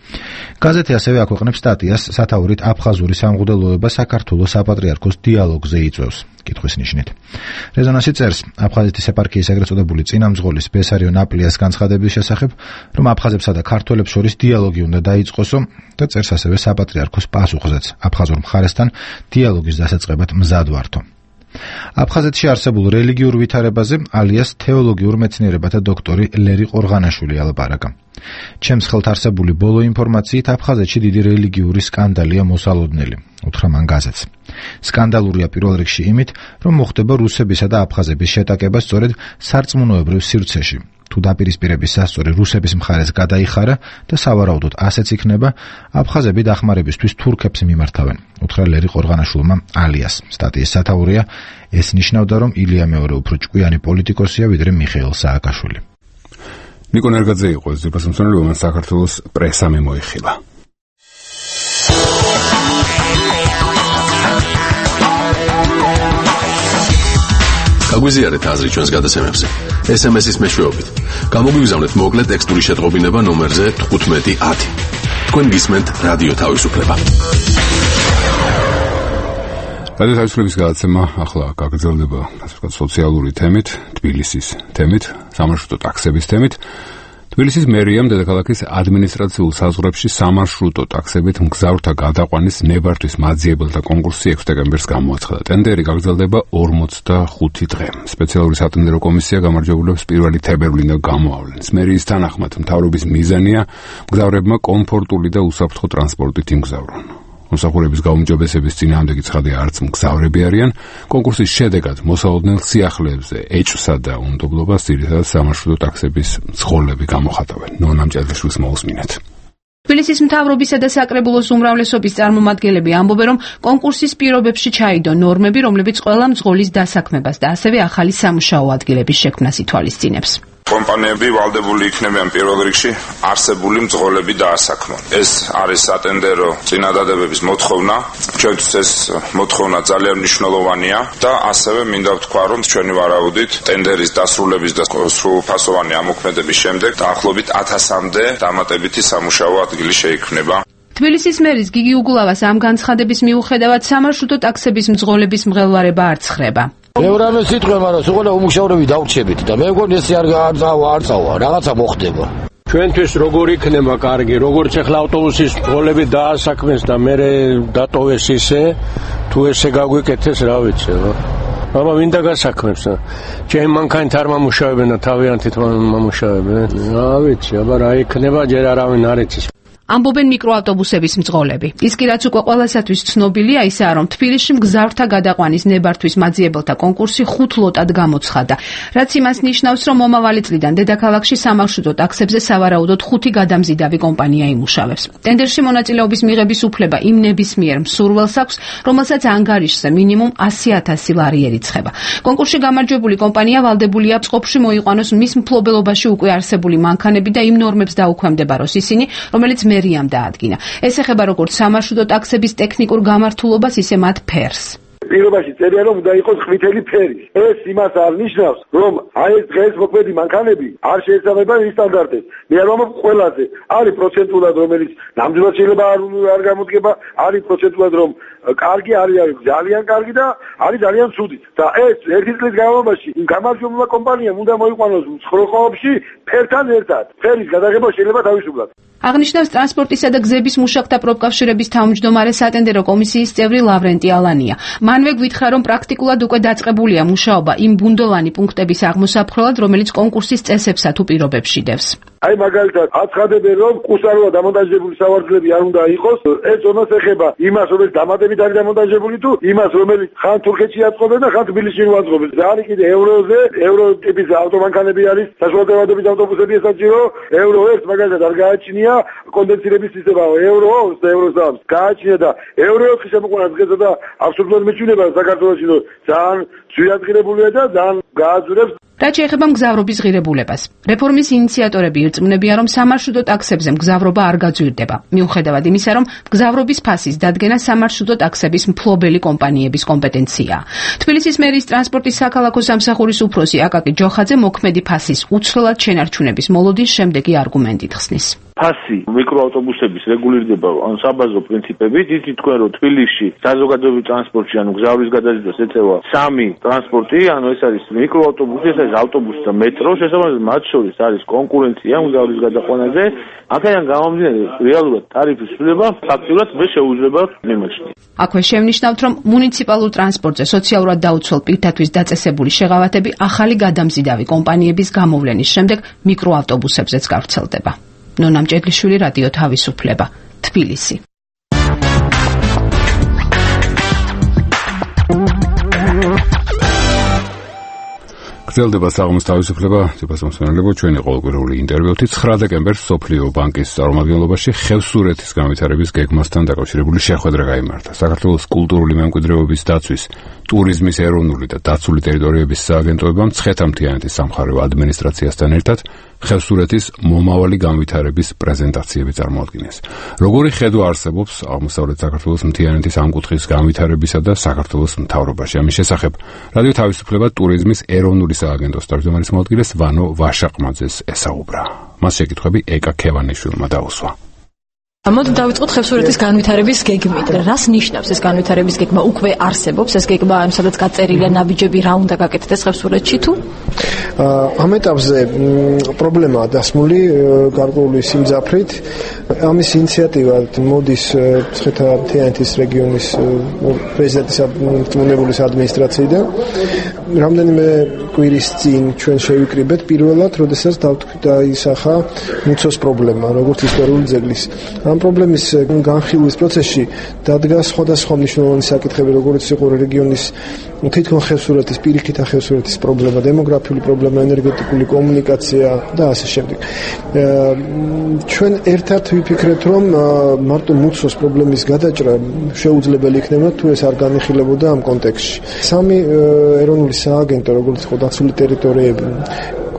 გაზეთი ასევე აქვეყნებს სტატიას სათაურით აფხაზური სამღვდელოება საქართველოს საპატრიარქოს დიალოგზე იწვევს. კითხვის ნიშნით. რეზონანსი წერს, აფხაზეთის ეპარქიის ეგრეთ წოდებული წინამძღოლის ბესარიო ნაპლიას განცხადების შესახებ, რომ აფხაზებსა და ქართველებს შორის დიალოგი უნდა დაიწყოსო და წერს ასევე საპატრიარქოს პასუხზეც აფხაზურ მხარესთან დიალოგის დასაწყებად მზად ვართო. აფხაზეთში არსებულ რელიგიურ ვითარებაზე ალიას თეოლოგიურ მეცნიერებათა დოქტორი ლერი ყორღანაშვილი ალაპარაკა. ჩემს ხელთ არსებული ბოლო ინფორმაციით აფხაზეთში დიდი რელიგიური სკანდალია მოსალოდნელი, უთხრა მან გაზეთს. სკანდალურია პირველ რიგში იმით, რომ მოხდება რუსებისა და აფხაზების შეტაკება სწორედ სარწმუნოებრივ სივრცეში. თუ დაპირისპირების სასწორი რუსების მხარეს გადაიხარა და სავარაუდოდ ასეც იქნება, აფხაზები დახმარებისთვის თურქებს მიმართავენ, უთხრა ლერი ყორღანაშვილმა ალიას. სტატიის სათაურია, ეს ნიშნავდა, რომ ილია მეორე უფრო ჭკვიანი პოლიტიკოსია, ვიდრე მიხეილ სააკაშვილი. ნიკო ნერგაძე იყო ეს ძირფასმცემელი, რომელმაც საქართველოს პრესა მიმოიხილა. გაგვიზიარეთ აზრი ჩვენს გადაცემებზე. ეს ემ ეს-ის მეშვეობით. გამოგვიგზავნეთ მოკლე ტექსტური შეტყობინება ნომერზე თხუთმეტი ათი. თქვენ გისმენთ რადიო თავისუფლება. რადიო თავისუფლების გადაცემა ახლა გაგრძელდება სოციალური თემით, თბილისის თემით, სამარშრუტო ტაქსების თემით. თბილისის მერიამ დედაქალაქის ადმინისტრაციულ საზღვრებში სამარშრუტო ტაქსებით მგზავრთა გადაყვანის ნებართვის მაძიებელთა კონკურსი ექვსი დეკემბერს გამოაცხადა. ტენდერი გაგრძელდება ორმოცდახუთი დღე. სპეციალური სატენდერო კომისია გამარჯვებულებს პირველი თებერვლიდან გამოავლენს. მერიის თანახმად მთავრობის მიზანია მგზავრებმა კომფორტული და უსაფრთხო ტრანსპორტით იმგზავრონ. მოსახურების გაუმჯობესების წინააღმდეგი ცხადია არც მგზავრები არიან. კონკურსის შედეგად მოსალოდნელ სიახლეებზე ეჭვსა და უნდობლობას ძირითადად სამარშრუტო ტაქსების მძღოლები გამოხატავენ. ნონა მჭედლიშვილს მოусმინეთ. თბილისის მთავრობისა და საკრებულოს უმრავლესობის წარმომადგენლები ამბობენ, რომ კონკურსის პირობებში ჩაიდო ნორმები, რომლებიც ყველა მძღოლის დასაქმებას და ასევე ახალი სამუშაო ადგილების შექმნას ითვალისწინებს. კომპანიები ვალდებული იქნებიან პირველ რიგში არსებული მძღოლები დაასაქმონ. ეს არის სატენდერო წინადადებების მოთხოვნა. ჩვენთვის ეს მოთხოვნა ძალიან მნიშვნელოვანია და ასევე მინდა ვთქვა, რომ ჩვენი ვარაუდით ტენდერის დასრულების და სრულფასოვანი ამოქმედების შემდეგ დაახლოებით ათასამდე დამატებითი სამუშაო ადგილი შეიქმნება. თბილისის მერის გიგი უგულავას ამ განცხადების მიუხედავად სამარშრუტო ტაქსების მძღოლების მღელვარება არ ცხრება. მე რამე სიტყვა, მაგრამ სულ უმუშავრები დავრჩებით და მე მგონი ეს არ არწავა, არწავა, რაღაცა მოხდება. ჩვენთვის როგორ იქნება კარგი, როგორც ახლა ავტობუსის მძღოლები დაასაქმეს და მე დატოვეს ისე, თუ ესე გაგვიკეთეს, რა ვიცი. აბა მინდა გასაქმებს. ჩემ მანქანით არ მომუშავებენ და თავიანთით მომუშავებენ. რა ვიცი, აბა რა იქნება, ჯერ არავინ არ იცის. ამბობენ მიკროავტობუსების მძღოლები. ის კი რაც უკვე ყველასათვის ცნობილია, ისაა, რომ თბილისში მგზავრთა გადაყვანის ნებართვის მაძიებელთა კონკურსი ხუთ ლოტად გამოცხადდა. რაც იმას ნიშნავს, რომ მომავალი წლიდან დედაქალაქში სამარშრუტო ტაქსებზე სავარაუდოდ ხუთი გადამზიდავი კომპანია იმუშავებს. ტენდერში მონაწილეობის მიღების უფლება იმ ნებისმიერ მსურველს აქვს, რომელსაც ანგარიშზე მინიმუმ ასი ათასი ლარი ერიცხება. კონკურსში გამარჯვებული კომპანია ვალდებულია წყობში მოიყვანოს მის მფლობელობაში უკვე არსებული მანქანები და იმ ნორმებს დაუქვემდებაროს ისინი, რომელიც მერიამ დაადგინა. ეს ეხება როგორც სამარშრუტო ტაქსების ტექნიკურ გამართულობას, ისე მათ ფერს. პირობაში წერია რომ უნდა იყოს ყვითელი ფერი. ეს იმას არ ნიშნავს, რომ აი ეს დღეს მოქმედი მანქანები არ შეესაბამება ის სტანდარტებს. მე არ ვამბობ ყველაზე. არის პროცენტულად რომელიც ნამდვილად შეიძლება არ არ გამოდგება, არის პროცენტულად რომ კარგი არის, არის ძალიან კარგი და არის ძალიან ცუდი. და ეს ერთი წლის განმავლობაში იმ გამარჯვებულმა კომპანიამ უნდა მოიყვანოს მსხროხობებში ფერთან ერთად. ფერის გადაღება შეიძლება თავისუფლად. აღნიშნავს ტრანსპორტისა და გზების მუშაკთა პროფკავშირების თავმჯდომარე სატენდერო კომისიის წევრი ლავრენტი ალანია. მანვე გვითხრა, რომ პრაქტიკულად უკვე დაწყებულია მუშაობა იმ ბუნდოვანი პუნქტების აღმოსაფხრელად, რომელიც კონკურსის წესებსა თუ პირობებს იდევს. აი მაგალითად აცხადებენ, რომ კუსაროა დამონტაჟებული სავარძლები არ უნდა იყოს. ეს ზონას ეხება იმას, რომელიც დამატებით არის დამონტაჟებული თუ იმას, რომელიც ხან თურქეთში აწყობენ და ხან თბილისში აწყობენ. და არის კიდე ევროზე, ევრო ტიპის ავტომანქანები არის, საშუალო ავტობუსები ესაჭირო, ევრო ერთ მაგალითად არ გააჩნია კონდენსირების სისტემა ევრო და ევრო სამს გააჩნია და ევრო ოთხი შემოყვანა დღესა და აბსოლუტურად მეჩვენება საქართველოში რომ ძალიან ძვირადღირებულია და ძალიან გააძვრებს. რაც შეეხება მგზავრობის ღირებულებას. რეფორმის ინიციატორები ირწმუნებიან, რომ სამარშრუტო ტაქსებზე მგზავრობა არ გაძვირდება. მიუხედავად იმისა, რომ მგზავრობის ფასის დადგენა სამარშრუტო ტაქსების მფლობელი კომპანიების კომპეტენციაა. თბილისის მერის ტრანსპორტის საქალაქო სამსახურის უფროსი აკაკი ჯოხაძე მოქმედი ფასის უცვლელად შენარჩუნების მოლოდინს შემდეგი არგუმენტით ხსნის. ფასი მიკროავტობუსების რეგულირდება ან საბაზო პრინციპებით, იცით თქვენ რომ თბილისში საზოგადოებრივ ტრანსპორტში ანუ მგზავრის გადაზიდვას ეწევა სამი ტრანსპორტი, ანუ ეს არის მიკროავტობუსი, ეს არის ავტობუსი და მეტრო, შესაბამისად მათ შორის არის კონკურენცია მგზავრის გადაყვანაზე. აქედან გამომდინარე, რეალურად ტარიფის ცვლილება ფაქტიურად მე შეუძლება მიმოჩნია. აქვე შევნიშნავთ, რომ მუნიციპალურ ტრანსპორტზე სოციალურად დაუცველ პირთათვის დაწესებული შეღავათები ახალი გადამზიდავი კომპანიების გამოვლენის შემდეგ მიკროავტობუსებზეც გავრცელდება. ნონა მჭედლიშვილი, რადიო თავისუფლება, თბილისი. გრძელდება საღამოს თავისუფლება, ციფროსამსმენელებო, ჩვენი ყოველკვირეული ინტერვიუთი ცხრა დეკემბერს სოფლიო ბანკის წარმომადგენლობაში ხევსურეთის განვითარების გეგმასთან დაკავშირებული შეხვედრა გაიმართა. საქართველოს კულტურული მემკვიდრეობის დაცვის, ტურიზმის ეროვნული და დაცული ტერიტორიების სააგენტოებამ ცხეთამთიანეთის სამხარეო ადმინისტრაციასთან ერთად ხევსურეთის მომავალი განვითარების პრეზენტაციები წარმოადგინეს. როგორი ხედვა არსებობს აღმოსავლეთ საქართველოს მთიანეთის ამ კუთხის განვითარებისა და საქართველოს მთავრობაში? ამის შესახებ რადიო თავისუფლება ტურიზმის ეროვნული სააგენტოს თავმჯდომარის მოადგილეს ვანო ვაშაყმაძეს ესაუბრა. მას შეკითხვები ეკა ქევანიშვილმა დაუსვა. მოდი დავიწყოთ ხევსურეთის განვითარების გეგმით. რას ნიშნავს ეს განვითარების გეგმა? უკვე არსებობს ეს გეგმა, სადაც გაწერილია ნაბიჯები, რა უნდა გაკეთდეს ხევსურეთში თუ? ამ ეტაპზე პრობლემაა დასმული გარკვეული სიმძაფრით. ამის ინიციატივა მოდის ცხეთათიანეთის რეგიონის პრეზიდენტის მწმუნებულის ადმინისტრაციიდან. რამდენიმე კვირის წინ ჩვენ შევიკრიბეთ პირველად, როდესაც დაისახა მუცოს პრობლემა, როგორც ისტორიული ძეგლის. ამ პრობლემის განხილვის პროცესში დადგა სხვადასხვა მნიშვნელოვანი საკითხები, როგორც იყო რეგიონის თითქონ ხევსურეთის, პირიქით ხევსურეთის პრობლემა, დემოგრაფიული პრობლემა, ენერგეტიკული კომუნიკაცია და ასე შემდეგ. ჩვენ ერთად ვიფიქრეთ, რომ მარტო მუცოს პრობლემის გადაჭრა შეუძლებელი იქნება, თუ ეს არ განიხილებოდა ამ კონტექსტში. სამი ეროვნული სააგენტო, როგორც იყო დაცული ტერიტორიები,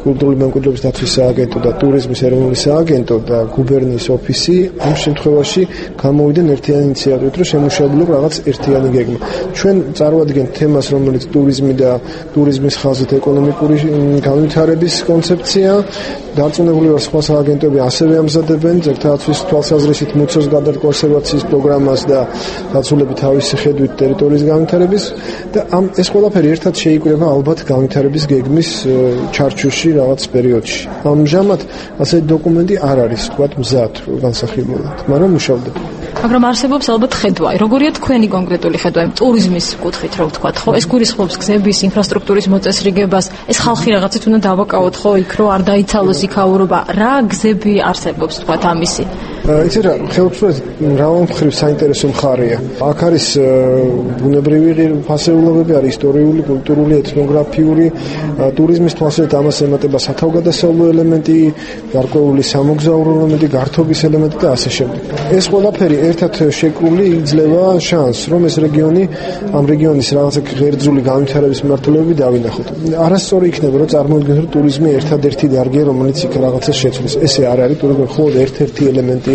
კულტურული მემკვიდრეობის დაცვის სააგენტო და ტურიზმის ეროვნული სააგენტო და გუბერნიის ოფისი ამ შემთხვევაში გამოვიდნენ ერთიანი ინიციატივით, რომ შემუშავებულიყო რაღაც ერთიანი გეგმა. ჩვენ წარვადგენთ თემას, რომელიც ტურიზმი და ტურიზმის ხაზით ეკონომიკური განვითარების კონცეფცია. დარწმუნებული ვარ, სხვა სააგენტოები ასევე ამზადებენ ძეგლთაცვის თვალსაზრისით მუცოს გადაკონსერვაციის პროგრამას და დაცულები თავისი ხედვით ტერიტორიის განვითარების და ამ ეს ყველაფერი ერთად შეიკრება ალბათ განვითარების გეგმის ჩარჩოში რაღაც პერიოდში. ამჟამად ასეთი დოკუმენტი არ არის, თქვათ, მზად განსახილველად, მაგრამ მუშავდება. მაგრამ არსებობს ალბათ ხედვა. როგორია თქვენი კონკრეტული ხედვა ტურიზმის კუთხით, რომ ვთქვათ, ხო? ეს გულისხმობს გზების, ინფრასტრუქტურის მოწესრიგებას, ეს ხალხი რაღაცით უნდა დავაკავოთ, ხო, იქ რომ არ დაიცალოს იქაურობა. რა გზები არსებობს, ვთქვათ, ამისი? იცი რა, ხელმწიფეს მრავალ მხრივ საინტერესო მხარეა. აქ არის ბუნებრივი ფასეულობები, არის ისტორიული, კულტურული, ეთნოგრაფიული, ტურიზმის თვალსაზრისით ამას ემატება სათავგადასავლო ელემენტი, გარკვეული სამოგზაურო ელემენტი, გართობის ელემენტი და ასე შემდეგ. ეს ყველაფერი ერთად შეკრული იძლევა შანსს, რომ ეს რეგიონი, ამ რეგიონის რაღაცა ღერძული განვითარების მმართველობები დავინახოთ. არასწორი იქნება, რომ წარმოვიდგინოთ, რომ ტურიზმი ერთადერთი დარგია, რომელიც იქ რაღაცას შეცვლის. ესე არ არის, ტურიზმი მხოლოდ ერთ-ერთი ელემენტია.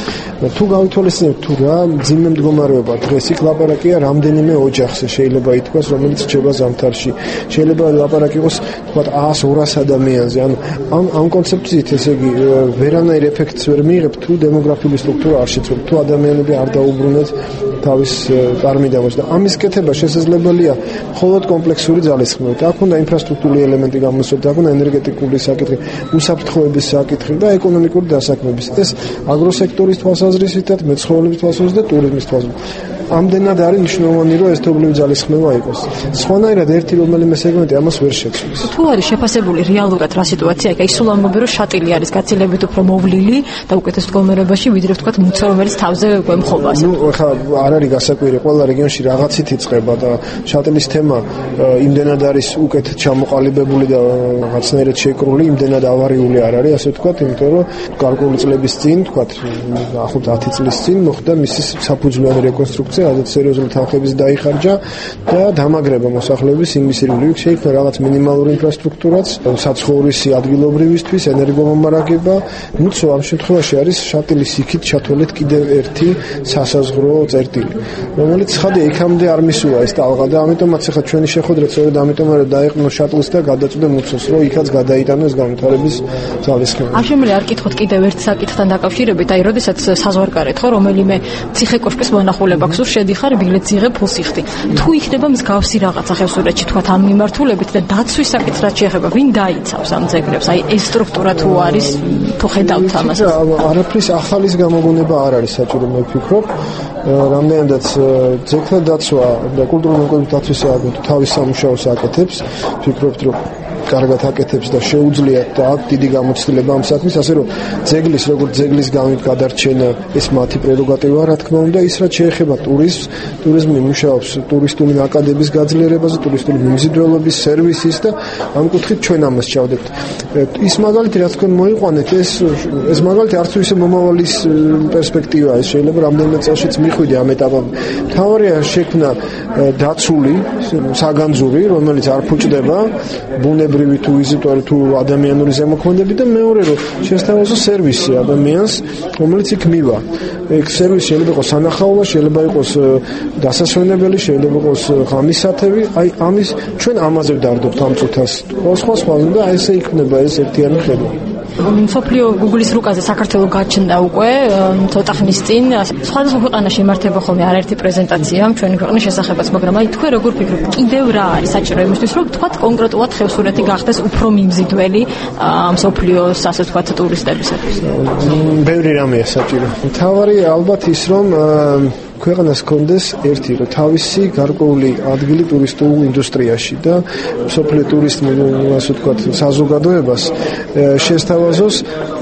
თუ გავითვალისწინებთ თუ რა მძიმე მდგომარეობა დღეს იქ ლაპარაკია რამდენიმე ოჯახზე შეიძლება ითქვას, რომელიც რჩება ზამთარში. შეიძლება ლაპარაკი იყოს თქვათ ას ორას ადამიანზე. ანუ ამ ამ კონცეფციით, ესე იგი, ვერანაირ ეფექტს ვერ მიიღებ თუ დემოგრაფიული სტრუქტურა არ შეცვლილ, თუ ადამიანები არ დაუბრუნეთ თავის წარმიდამოს და ამის კეთება შესაძლებელია მხოლოდ კომპლექსური ძალისხმევით. აქ უნდა ინფრასტრუქტურული ელემენტი გამოსცოდეთ, აქ უნდა ენერგეტიკული საკითხი, უსაფრთხოების საკითხი და ეკონომიკური დასაქმების. ეს აგროსექტორის თვალსაზრისითაც, მეცხოველების თვალსაზრისით და ტურიზმის თვალსაზრისით. ამდენად არის მნიშვნელოვანი, რომ ეს თობლივი ძალისხმევა იყოს. სხვანაირად ერთი რომელიმე სეგმენტი ამას ვერ შეცვლის. თუ არის შეფასებული რეალურად რა სიტუაცია, აი სულ ამბობენ, რომ შატილი არის გაცილებით უფრო მოვლილი და უკეთეს მდგომარეობაში, ვიდრე ვთქვათ მუცო, რომელიც თავზე გვემხობა. ნუ ხა არ არის გასაკვირი, ყველა რეგიონში რაღაცით იწყება და შატილის თემა იმდენად არის უკეთ ჩამოყალიბებული და რაღაცნაირად შეკრული, იმდენად ავარიული არ არის, ასე ვთქვათ, იმიტომ რომ გარკვეული წლების წინ, ვთქვათ, ახლობ ათი წლის წინ მოხდა მისი საფუძვლიანი რეკონსტრუქცია, ადათ სერიოზული თანხების დაიხარჯა და დამაგრება მოსახლეობის ინგლისური შეიქმნა რაღაც მინიმალური ინფრასტრუქტურაც, საცხოვრისი ადგილობრივისთვის, ენერგომომარაგება. მუცო ამ შემთხვევაში არის შატილის იქით ჩათვალეთ კიდევ ერთი სასაზღვრო წერტილი, რომელიც ხადია იქამდე არ მისულა ეს ტალღა და ამიტომაც ახლა ჩვენი შეხვედრა სწორედ ამიტომ არის დაეყნო შატილს და გადაწყვეტა მუცოს, რომ იქაც გადაიტანო ეს განვითარების ძალისხმევა. არ შემიძლია არ კითხოთ კიდევ ერთ საკითხთან დაკავშირებით, აი როდესაც საზღვარგარეთ ხო რომელიმე ციხე კოშკის მონახულება აქვს, შედიხარ ბილეთს იღებ ფულს იხდი. თუ იქნება მსგავსი რაღაცა ხევსურეთში თქვათ ამ მიმართულებით და დაცვის საკითხად შეეხება, ვინ დაიცავს ამ ძეგლებს? აი ეს სტრუქტურა თუ არის, თუ ხედავთ ამას? არაფრის ახალის გამოგონება არ არის საჭირო, მე ვფიქრობ. რამდენადაც ძეგლთა დაცვა და კულტურული მემკვიდრეობის დაცვის სააგენტო თავის სამუშაოს აკეთებს, ვფიქრობთ, რომ კარგად აკეთებს და შეუძლიათ და აქვს დიდი გამოცდილება ამ საქმის, ასე რომ ძეგლის როგორც ძეგლის გადარჩენა ეს მათი პრეროგატივა, რა თქმა უნდა, ის რაც შეეხება ტურიზმს, ტურიზმი მუშაობს ტურისტული ნაკადების გაძლიერებაზე, ტურისტული მიმზიდველობის სერვისის და ამ კუთხით ჩვენ ამას ჩავდებთ. ის მაგალითი რაც თქვენ მოიყვანეთ, ეს ეს მაგალითი არც ისე მომავალის პერსპექტივა, ეს შეიძლება რამდენიმე წელშიც მიხვიდე ამ ეტაპამდე. მთავარია შექმნა დაცული საგანძური, რომელიც არ ფუჭდება ბუნებრივი თუ ვიზიტორი თუ ადამიანური ზემოქმედები და მეორე რომ შესთავაზოს სერვისი ადამიანს, რომელიც იქ მივა. ეგ სერვისი შეიძლება იყოს სანახაობა, შეიძლება იყოს დასასვენებელი, შეიძლება იყოს ღამისათევი, აი ამის ჩვენ ამაზე ვდარდობთ ამ წუთას. სხვა სხვა და ესე იქნება ეს ერთიანი ხედვა. მსოფლიო Google-ის რუკაზე საქართველოს გაჩნდა უკვე ცოტა ხნის წინ. სხვადასხვა ქვეყანაში იმართება ხოლმე არაერთი პრეზენტაცია ჩვენი ქვეყნის შესახებაც, მაგრამ აი თქვენ როგორ ფიქრობთ, კიდევ რა არის საჭირო იმისთვის, რომ თქვათ კონკრეტულად ხევსურეთი გახდეს უფრო მიმზიდველი მსოფლიოს, ასე ვთქვათ, ტურისტებისათვის? ბევრი რამეა საჭირო. მთავარი ალბათ ის, რომ ქვეყანას კონდეს ერთი, რომ თავისი გარკვეული ადგილი ტურისტულ ინდუსტრიაში და მსოფლიო ტურისტული, ასე ვთქვათ, საზოგადოებას შესთავაზოს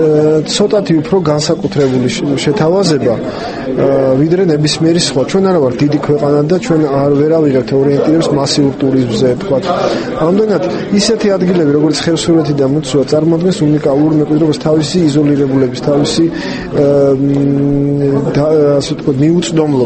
ცოტათი უფრო განსაკუთრებული შეთავაზება, ვიდრე ნებისმიერი სხვა. ჩვენ არა ვართ დიდი ქვეყანა და ჩვენ არ ვერავიღებთ ორიენტირებს მასიურ ტურიზმზე, თქვათ. ამდენად ისეთი ადგილები, როგორც ხევსურეთი და მუცო, წარმოადგენს უნიკალურ მემკვიდრეობას თავისი იზოლირებულების, თავისი ასე ვთქვათ, მიუწვდომლობის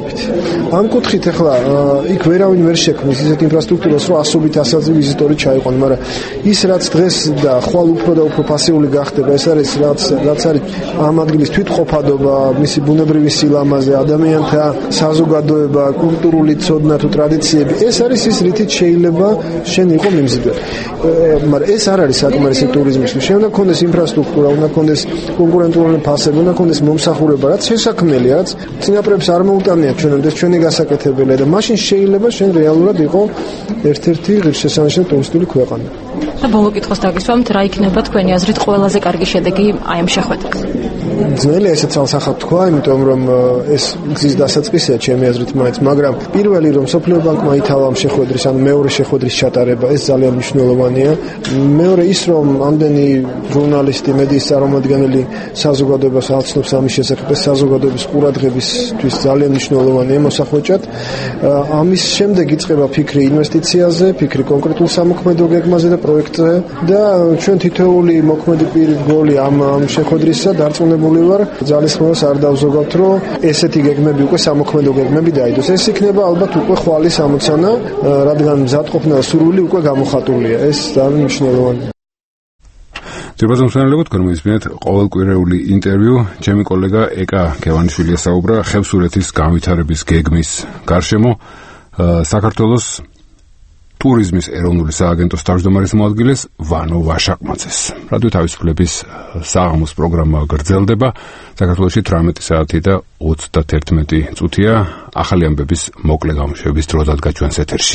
ვიზიტებით. ამ კუთხით ახლა იქ ვერავინ ვერ შექმნის ისეთ ინფრასტრუქტურას, რომ ასობით ასაზე ვიზიტორი ჩაიყვან, მაგრამ ის რაც დღეს და ხვალ უფრო და უფრო პასიური გახდება, ეს არის რაც რაც არის ამ ადგილის თვითყოფადობა, მისი ბუნებრივი სილამაზე, ადამიანთა საზოგადოება, კულტურული ცოდნა თუ ტრადიციები, ეს არის ის რითიც შეიძლება შენ იყო მიმზიდველი. მაგრამ ეს არ არის საკმარისი ტურიზმისთვის. შენ უნდა გქონდეს ინფრასტრუქტურა, უნდა გქონდეს კონკურენტული ფასები, უნდა გქონდეს მომსახურება, რაც შესაქმნელია, რაც წინაპრებს არ მოუტანიათ ჩვენამდე ჩვენი გასაკეთებელია და მაშინ შეიძლება შენ რეალურად იყო ერთ-ერთი ღირსშესანიშნავი ტურისტული ქვეყანა. და ბოლო კითხოს დაგისვამთ, რა იქნება თქვენი აზრით ყველაზე კარგი შედეგი აი ამ შეხვედრას? ძნელია ესეც ალსახად თქვა, იმიტომ რომ ეს გზის დასაწყისია ჩემი აზრით მაინც, მაგრამ პირველი რომ სოფლიო ბანკმა ითავა ამ შეხვედრის, ანუ მეორე შეხვედრის ჩატარება, ეს ძალიან მნიშვნელოვანია. მეორე ის რომ ამდენი ჟურნალისტი, მედიის წარმომადგენელი საზოგადოებას ახსნობს ამის შესახებ, ეს საზოგადოების ყურადღებისთვის ძალიან მნიშვნელოვანია მოსახვეჭად. ამის შემდეგ იწყება ფიქრი ინვესტიციაზე, ფიქრი კონკრეტულ სამოქმედო გეგმაზე და პროექტზე და ჩვენ თითოეული მოქმედი პირი ამ ამ შეხვედრისა დარწმუნებული ვარ, ძალისხმევას არ დავზოგავთ, რომ ესეთი გეგმები უკვე სამოქმედო გეგმები დაიდოს. ეს იქნება ალბათ უკვე ხვალის ამოცანა, რადგან მზადყოფნა სურვილი უკვე გამოხატულია. ეს ძალიან მნიშვნელოვანია. ძირფას მსმენელებო, თქვენ მოისმინეთ ყოველკვირეული ინტერვიუ. ჩემი კოლეგა ეკა გევანიშვილია საუბრა ხევსურეთის განვითარების გეგმის გარშემო საქართველოს ტურიზმის ეროვნული სააგენტოს თავმჯდომარის მოადგილეს ვანო ვაშაკმაძეს. რადიო თავისუფლების საღამოს პროგრამა გრძელდება. საქართველოში თვრამეტი საათი და ოცდაერთი წუთია. ახალი ამბების მოკლე გამოშვების დრო დადგა ჩვენს ეთერში.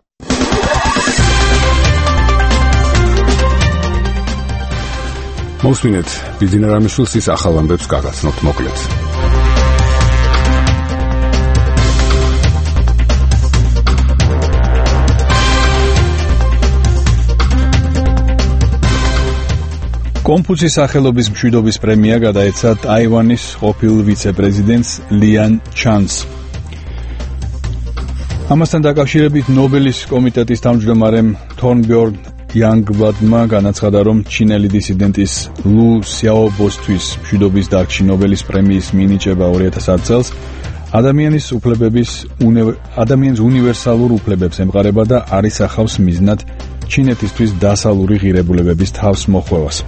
მოსმინეთ ბიძინა რამიშვილის ის ახალ ამბებს გაგაცნობთ მოკლედ. კონფუცის სახელობის მშვიდობის პრემია გადაეცა ტაივანის ყოფილ ვიცე-პრეზიდენტს ლიან ჩანს. ამასთან დაკავშირებით ნობელის კომიტეტის თავმჯდომარემ თორნბjörn იანგბლადმა განაცხადა, რომ ჩინელი დისიდენტის ლუ სიაობოსთვის მშვიდობის დარგში ნობელის პრემიის მინიჭება ორი ათას ათ წელს ადამიანის უფლებების ადამიანის უნივერსალურ უფლებებს ემყარება და არის ახავს მიზნად ჩინეთისთვის დასალური ღირებულებების თავს მოხვევას.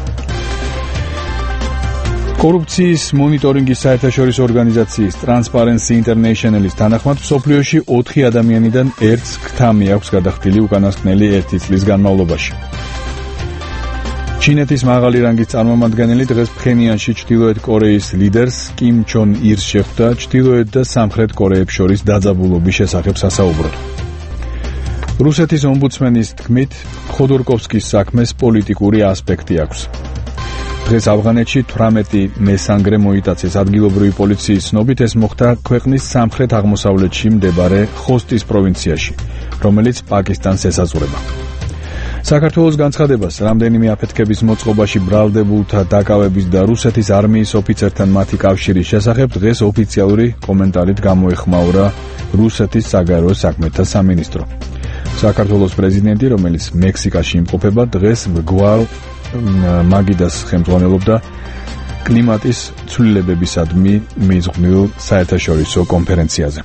კორუფციის მონიტორინგის საერთაშორისო ორგანიზაციის Transparency International-ის თანახმად მსოფლიოში ოთხი ადამიანიდან ერთს ქთამი აქვს გადახდილი უკანასკნელი ერთი წლის განმავლობაში. ჩინეთის მაღალი რანგის წარმომადგენელი დღეს ფხენიანში ჩრდილოეთ კორეის ლიდერს კიმ ჩონ ირს შეხვდა ჩრდილოეთ და სამხრეთ კორეებს შორის დაძაბულობის შესახებ სასაუბროდ. რუსეთის ომბუდსმენის თქმით, ხოდორკოვსკის საქმეს პოლიტიკური ასპექტი აქვს. დღეს ავღანეთში თვრამეტი მესანგრე მოიტაცეს. ადგილობრივი პოლიციის ცნობით ეს მოხდა ქვეყნის სამხრეთ აღმოსავლეთში მდებარე ხოსტის პროვინციაში, რომელიც პაკისტანს ესაზღვრება. საქართველოს განცხადებას რამდენიმე აფეთქების მოწყობაში ბრალდებულთა დაკავების და რუსეთის არმიის ოფიცერთან მათი კავშირის შესახებ დღეს ოფიციალური კომენტარით გამოეხმაურა რუსეთის საგარეო საქმეთა სამინისტრო. საქართველოს პრეზიდენტი, რომელიც მექსიკაში იმყოფება, დღეს მრგვალ მაგიდას ხელმძღვანელობდა კლიმატის ცვლილებებისადმი მიზღვნილ საერთაშორისო კონფერენციაზე.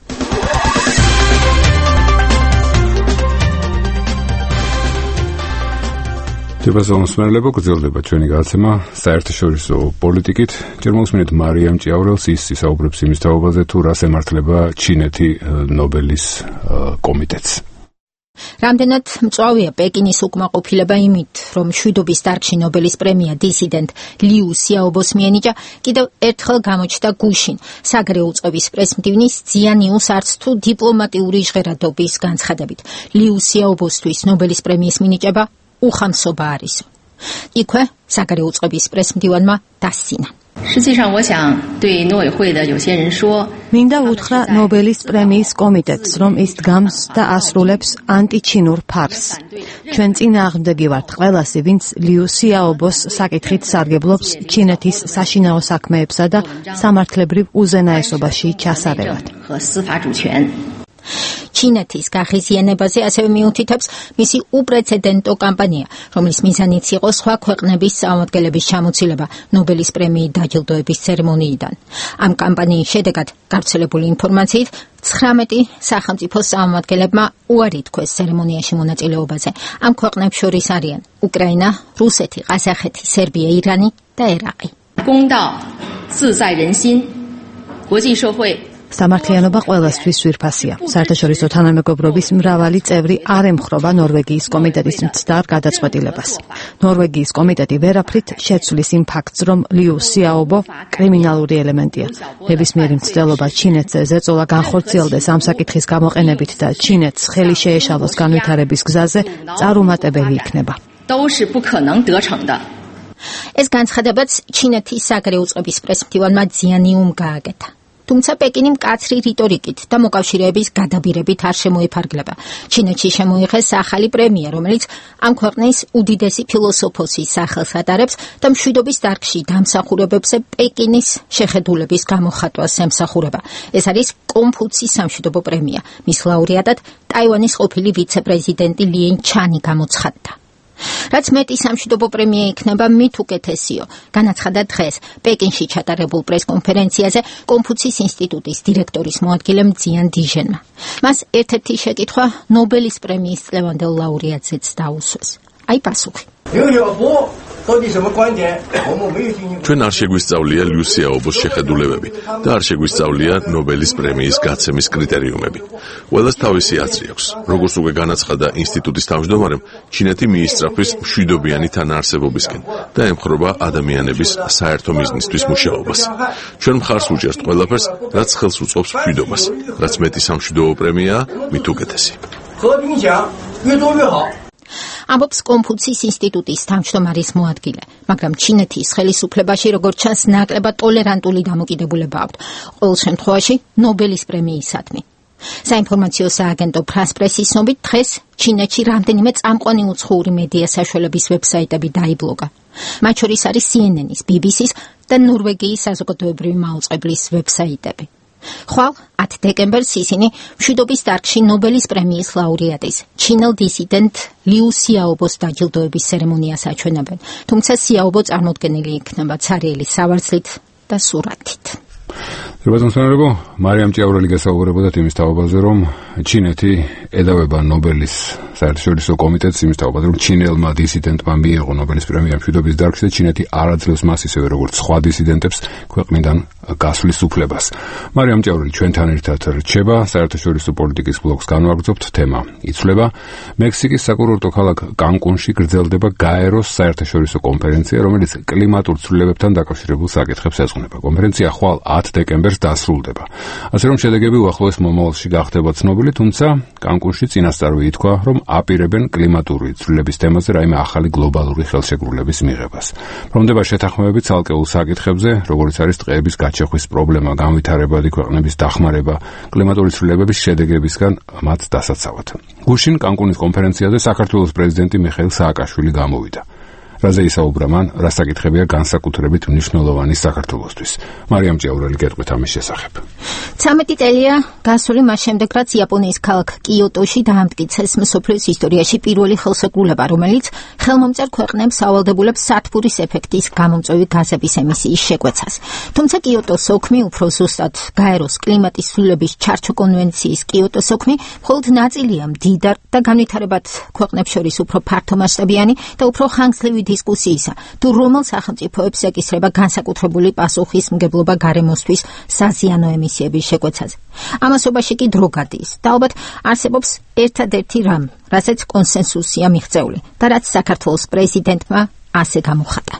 დეპასონსმენელებო, გრძელდება ჩვენი გადაცემა საერთაშორისო პოლიტიკით. ჯერ მოусმინეთ მარიამ ჭიაურელს, ის ისაუბრებს იმის თაობაზე, თუ რას ემართლება ჩინეთი ნობელის კომიტეტს. რამდენად მწვავეა პეკინის უკმაყოფილება იმით, რომ მშვიდობის დარგში ნობელის პრემია დისიდენტ liu xiaobos მიენიჭა, კიდევ ერთხელ გამოჩნდა გუშინ საგარეო უწყების პრესმდივნის ძიანიუს არც თუ დიპლომატიური ჟღერადობის განცხადებით. liu xiaobosთვის ნობელის პრემიის მინიჭება უხამსობა არისო. იქვე საგარეო უწყების პრესმდივანმა დასცინა. მინდა უთხრა ნობელის პრემიის კომიტეტს, რომ ის დგამს და ასრულებს ანტიჩინურ ფარს. ჩვენ წინააღმდეგი ვართ ყველასი, ვინც liu xiaobos საკითხით სარგებლობს ჩინეთის საშინაო საქმეებსა და სამართლებრივ უზენაესობაში ჩასარევად. ჩინეთის გაღიზიანებაზე, ასევე მიუთითებს მისი უპრეცედენტო კამპანია, რომლის მიზანიც იყო სხვა ქვეყნების წარმომადგენლების ჩამოცილება ნობელის პრემიით დაჯილდოების ცერემონიიდან. ამ კამპანიის შედეგად გავრცელებული ინფორმაციით ცხრამეტი სახელმწიფოს წარმომადგენლებმა უარი თქვეს ცერემონიაში მონაწილეობაზე. ამ ქვეყნებს შორის არიან უკრაინა, რუსეთი, ყაზახეთი, სერბია, ირანი და ერაყი. 公道自在人心，国际社会 სამართლიანობა ყველასთვის ძვირფასია. საერთაშორისო თანამეგობრობის მრავალი წევრი არ ემხრობა ნორვეგიის კომიტეტის მცდარ გადაწყვეტილებას. ნორვეგიის კომიტეტი ვერაფრით შეცვლის იმ ფაქტს, რომ ლიუ სიაობო კრიმინალური ელემენტია. ნებისმიერი მცდელობა ჩინეთზე ზეწოლა განხორციელდეს ამ საკითხის გამოყენებით და ჩინეთს ხელი შეეშალოს განვითარების გზაზე წარუმატებელი იქნება. 都是不可能得逞的。 ეს განცხადებაც ჩინეთის საგარეო წყობის პრესმფრთივანმა ძიანი უმგააკეთა. თუმცა პეკინი მკაცრი რიტორიკით და მოკავშირეების გადაბირებით არ შემოიფარგლება. ჩინეთში შემოიღეს ახალი პრემია, რომელიც ამ ქვეყნის უდიდესი ფილოსოფოსის სახელს ატარებს და მშვიდობის დარგში დამსახურებებზე პეკინის შეხედულების გამოხატვას ემსახურება. ეს არის კონფუცის სამშვიდობო პრემია. მის ლაურეატად ტაივანის ყოფილი ვიცე-პრეზიდენტი ლიან ჩანი გამოცხადდა. რაც მეტი სამშვიდობო პრემია იქნება, მით უკეთესიო. განაცხადა დღეს პეკინში ჩატარებულ პრესკონფერენციაზე კონფუცის ინსტიტუტის დირექტორის მოადგილე მძიან დიჟენმა. მას ერთ-ერთი შეკითხვა ნობელის პრემიის წლევანდელ ლაურეატზეც დაუსვეს. აი პასუხი. ჩვენ არ შეგვისწავლია ლიუ სიაობოს შეხედულებები და არ შეგვისწავლია ნობელის პრემიის გაცემის კრიტერიუმები. ყველას თავისი აზრი აქვს. როგორც უკვე განაცხადა ინსტიტუტის თავმჯდომარემ, ჩინეთი მიისწრაფვის მშვიდობიანი თანაარსებობისკენ და ემხრობა ადამიანების საერთო მიზნისთვის მუშაობას. ჩვენ მხარს უჭერთ ყველაფერს, რაც ხელს უწყობს მშვიდობას. რაც მეტი სამშვიდობო პრემიაა, მით უკეთესი. ამბობს კონფუცის ინსტიტუტის თავმჯდომარის მოადგილე, მაგრამ ჩინეთის ხელისუფლებაში როგორც ჩანს ნაკლებად ტოლერანტული დამოკიდებულება აქვს, ყოველ შემთხვევაში ნობელის პრემიისადმი. საინფორმაციო სააგენტო ფრანს პრესის ცნობით, დღეს ჩინეთში რამდენიმე წამყვანი უცხოური მედია საშუალების ვებსაიტები დაიბლოკა. მათ შორის არის სი ენ ენის, ბი ბი სის და ნორვეგიის საზოგადოებრივი მაუწყებლის ვებსაიტები. ხვალ ათი დეკემბერს ისინი მშვიდობის დარგში ნობელის პრემიის ლაურეატის, ჩინელ დისიდენტ ლიუ სიაობოს დაჯილდოების ცერემონიას აჩვენებენ. თუმცა სიაობო წარმოდგენილი იქნება ცარიელი სავარძლით და სურათით. რებაზონსონერებო, მარიამ ჭიაურელი გასაუბრებოდათ იმის თაობაზე, რომ ჩინეთი ედავება ნობელის საერთაშორისო კომიტეტს იმის თაობაზე, რომ ჩინელმა დისიდენტმა მიიღო ნობელის პრემია მშვიდობის დარგში და ჩინეთი არ აძლევს მას ისევე როგორც სხვა დისიდენტებს ქვეყნიდან გასვლის უფლებას. მარიამ ჭიაურელი ჩვენთან ერთად რჩება, საერთაშორისო პოლიტიკის ბლოგს განვაგრძობთ, თემა იცვლება. მექსიკის საკურორტო ქალაქ კანკუნში გრძელდება გაეროს საერთაშორისო კონფერენცია, რომელიც კლიმატურ ცვლილებებთან დაკავშირებულ საკითხებს ეძღვნება. კონფერენცია ხვალ ათი დეკემბერს დასრულდება. ასე რომ შედეგები უახლოეს მომავალში გახდება ცნობილი, თუმცა კანკუნში წინასწარვე ითქვა, რომ აპირებენ კლიმატური ცვლილების თემაზე რაიმე ახალი გლობალური ხელშეკრულების მიღებას. პრომდება შეთანხმებები ცალკეულ საკითხებზე, როგორიც არის ტყეების გაჩეხვის პრობლემა, განვითარებადი ქვეყნების დახმარება, კლიმატური ცვლილებების შედეგებისგან მათ დასაცავად. გუშინ კანკუნის კონფერენციაზე საქართველოს პრეზიდენტი მიხეილ სააკაშვილი გამოვიდა. რაზე ისაუბრა მან, რა საკითხებია განსაკუთრებით მნიშვნელოვანი საქართველოსთვის. მარიამ ჭიაურელი გეტყვით ამის შესახებ. ცამეტი წელია გასული მას შემდეგ, რაც იაპონიის ქალაქ კიოტოში დაამტკიცეს მსოფლიოს ისტორიაში პირველი ხელშეკრულება, რომელიც ხელმომწერ ქვეყნებს ავალდებულებს სათბურის ეფექტის გამომწვევი გაზების ემისიის შეკვეცას. თუმცა კიოტოს ოქმი, უფრო ზუსტად გაეროს კლიმატის ცვლილების ჩარჩო კონვენციის კიოტოს ოქმი, მხოლოდ ნაწილია მდიდარ და განვითარებად ქვეყნებს შორის უფრო ფართომასშტაბიანი და უფრო ხანგრძლივი დისკუსიისა, თუ რომელ სახელმწიფოებს ეკისრება განსაკუთრებული პასუხისმგებლობა გარემოსთვის საზიანო ემისიების შეკვეცაზე. ამასობაში კი დრო გადიის და ალბათ არსებობს ერთადერთი რამ, რასაც კონსენსუსია მიღწეული და რაც საქართველოს პრეზიდენტმა ასე გამოხატა.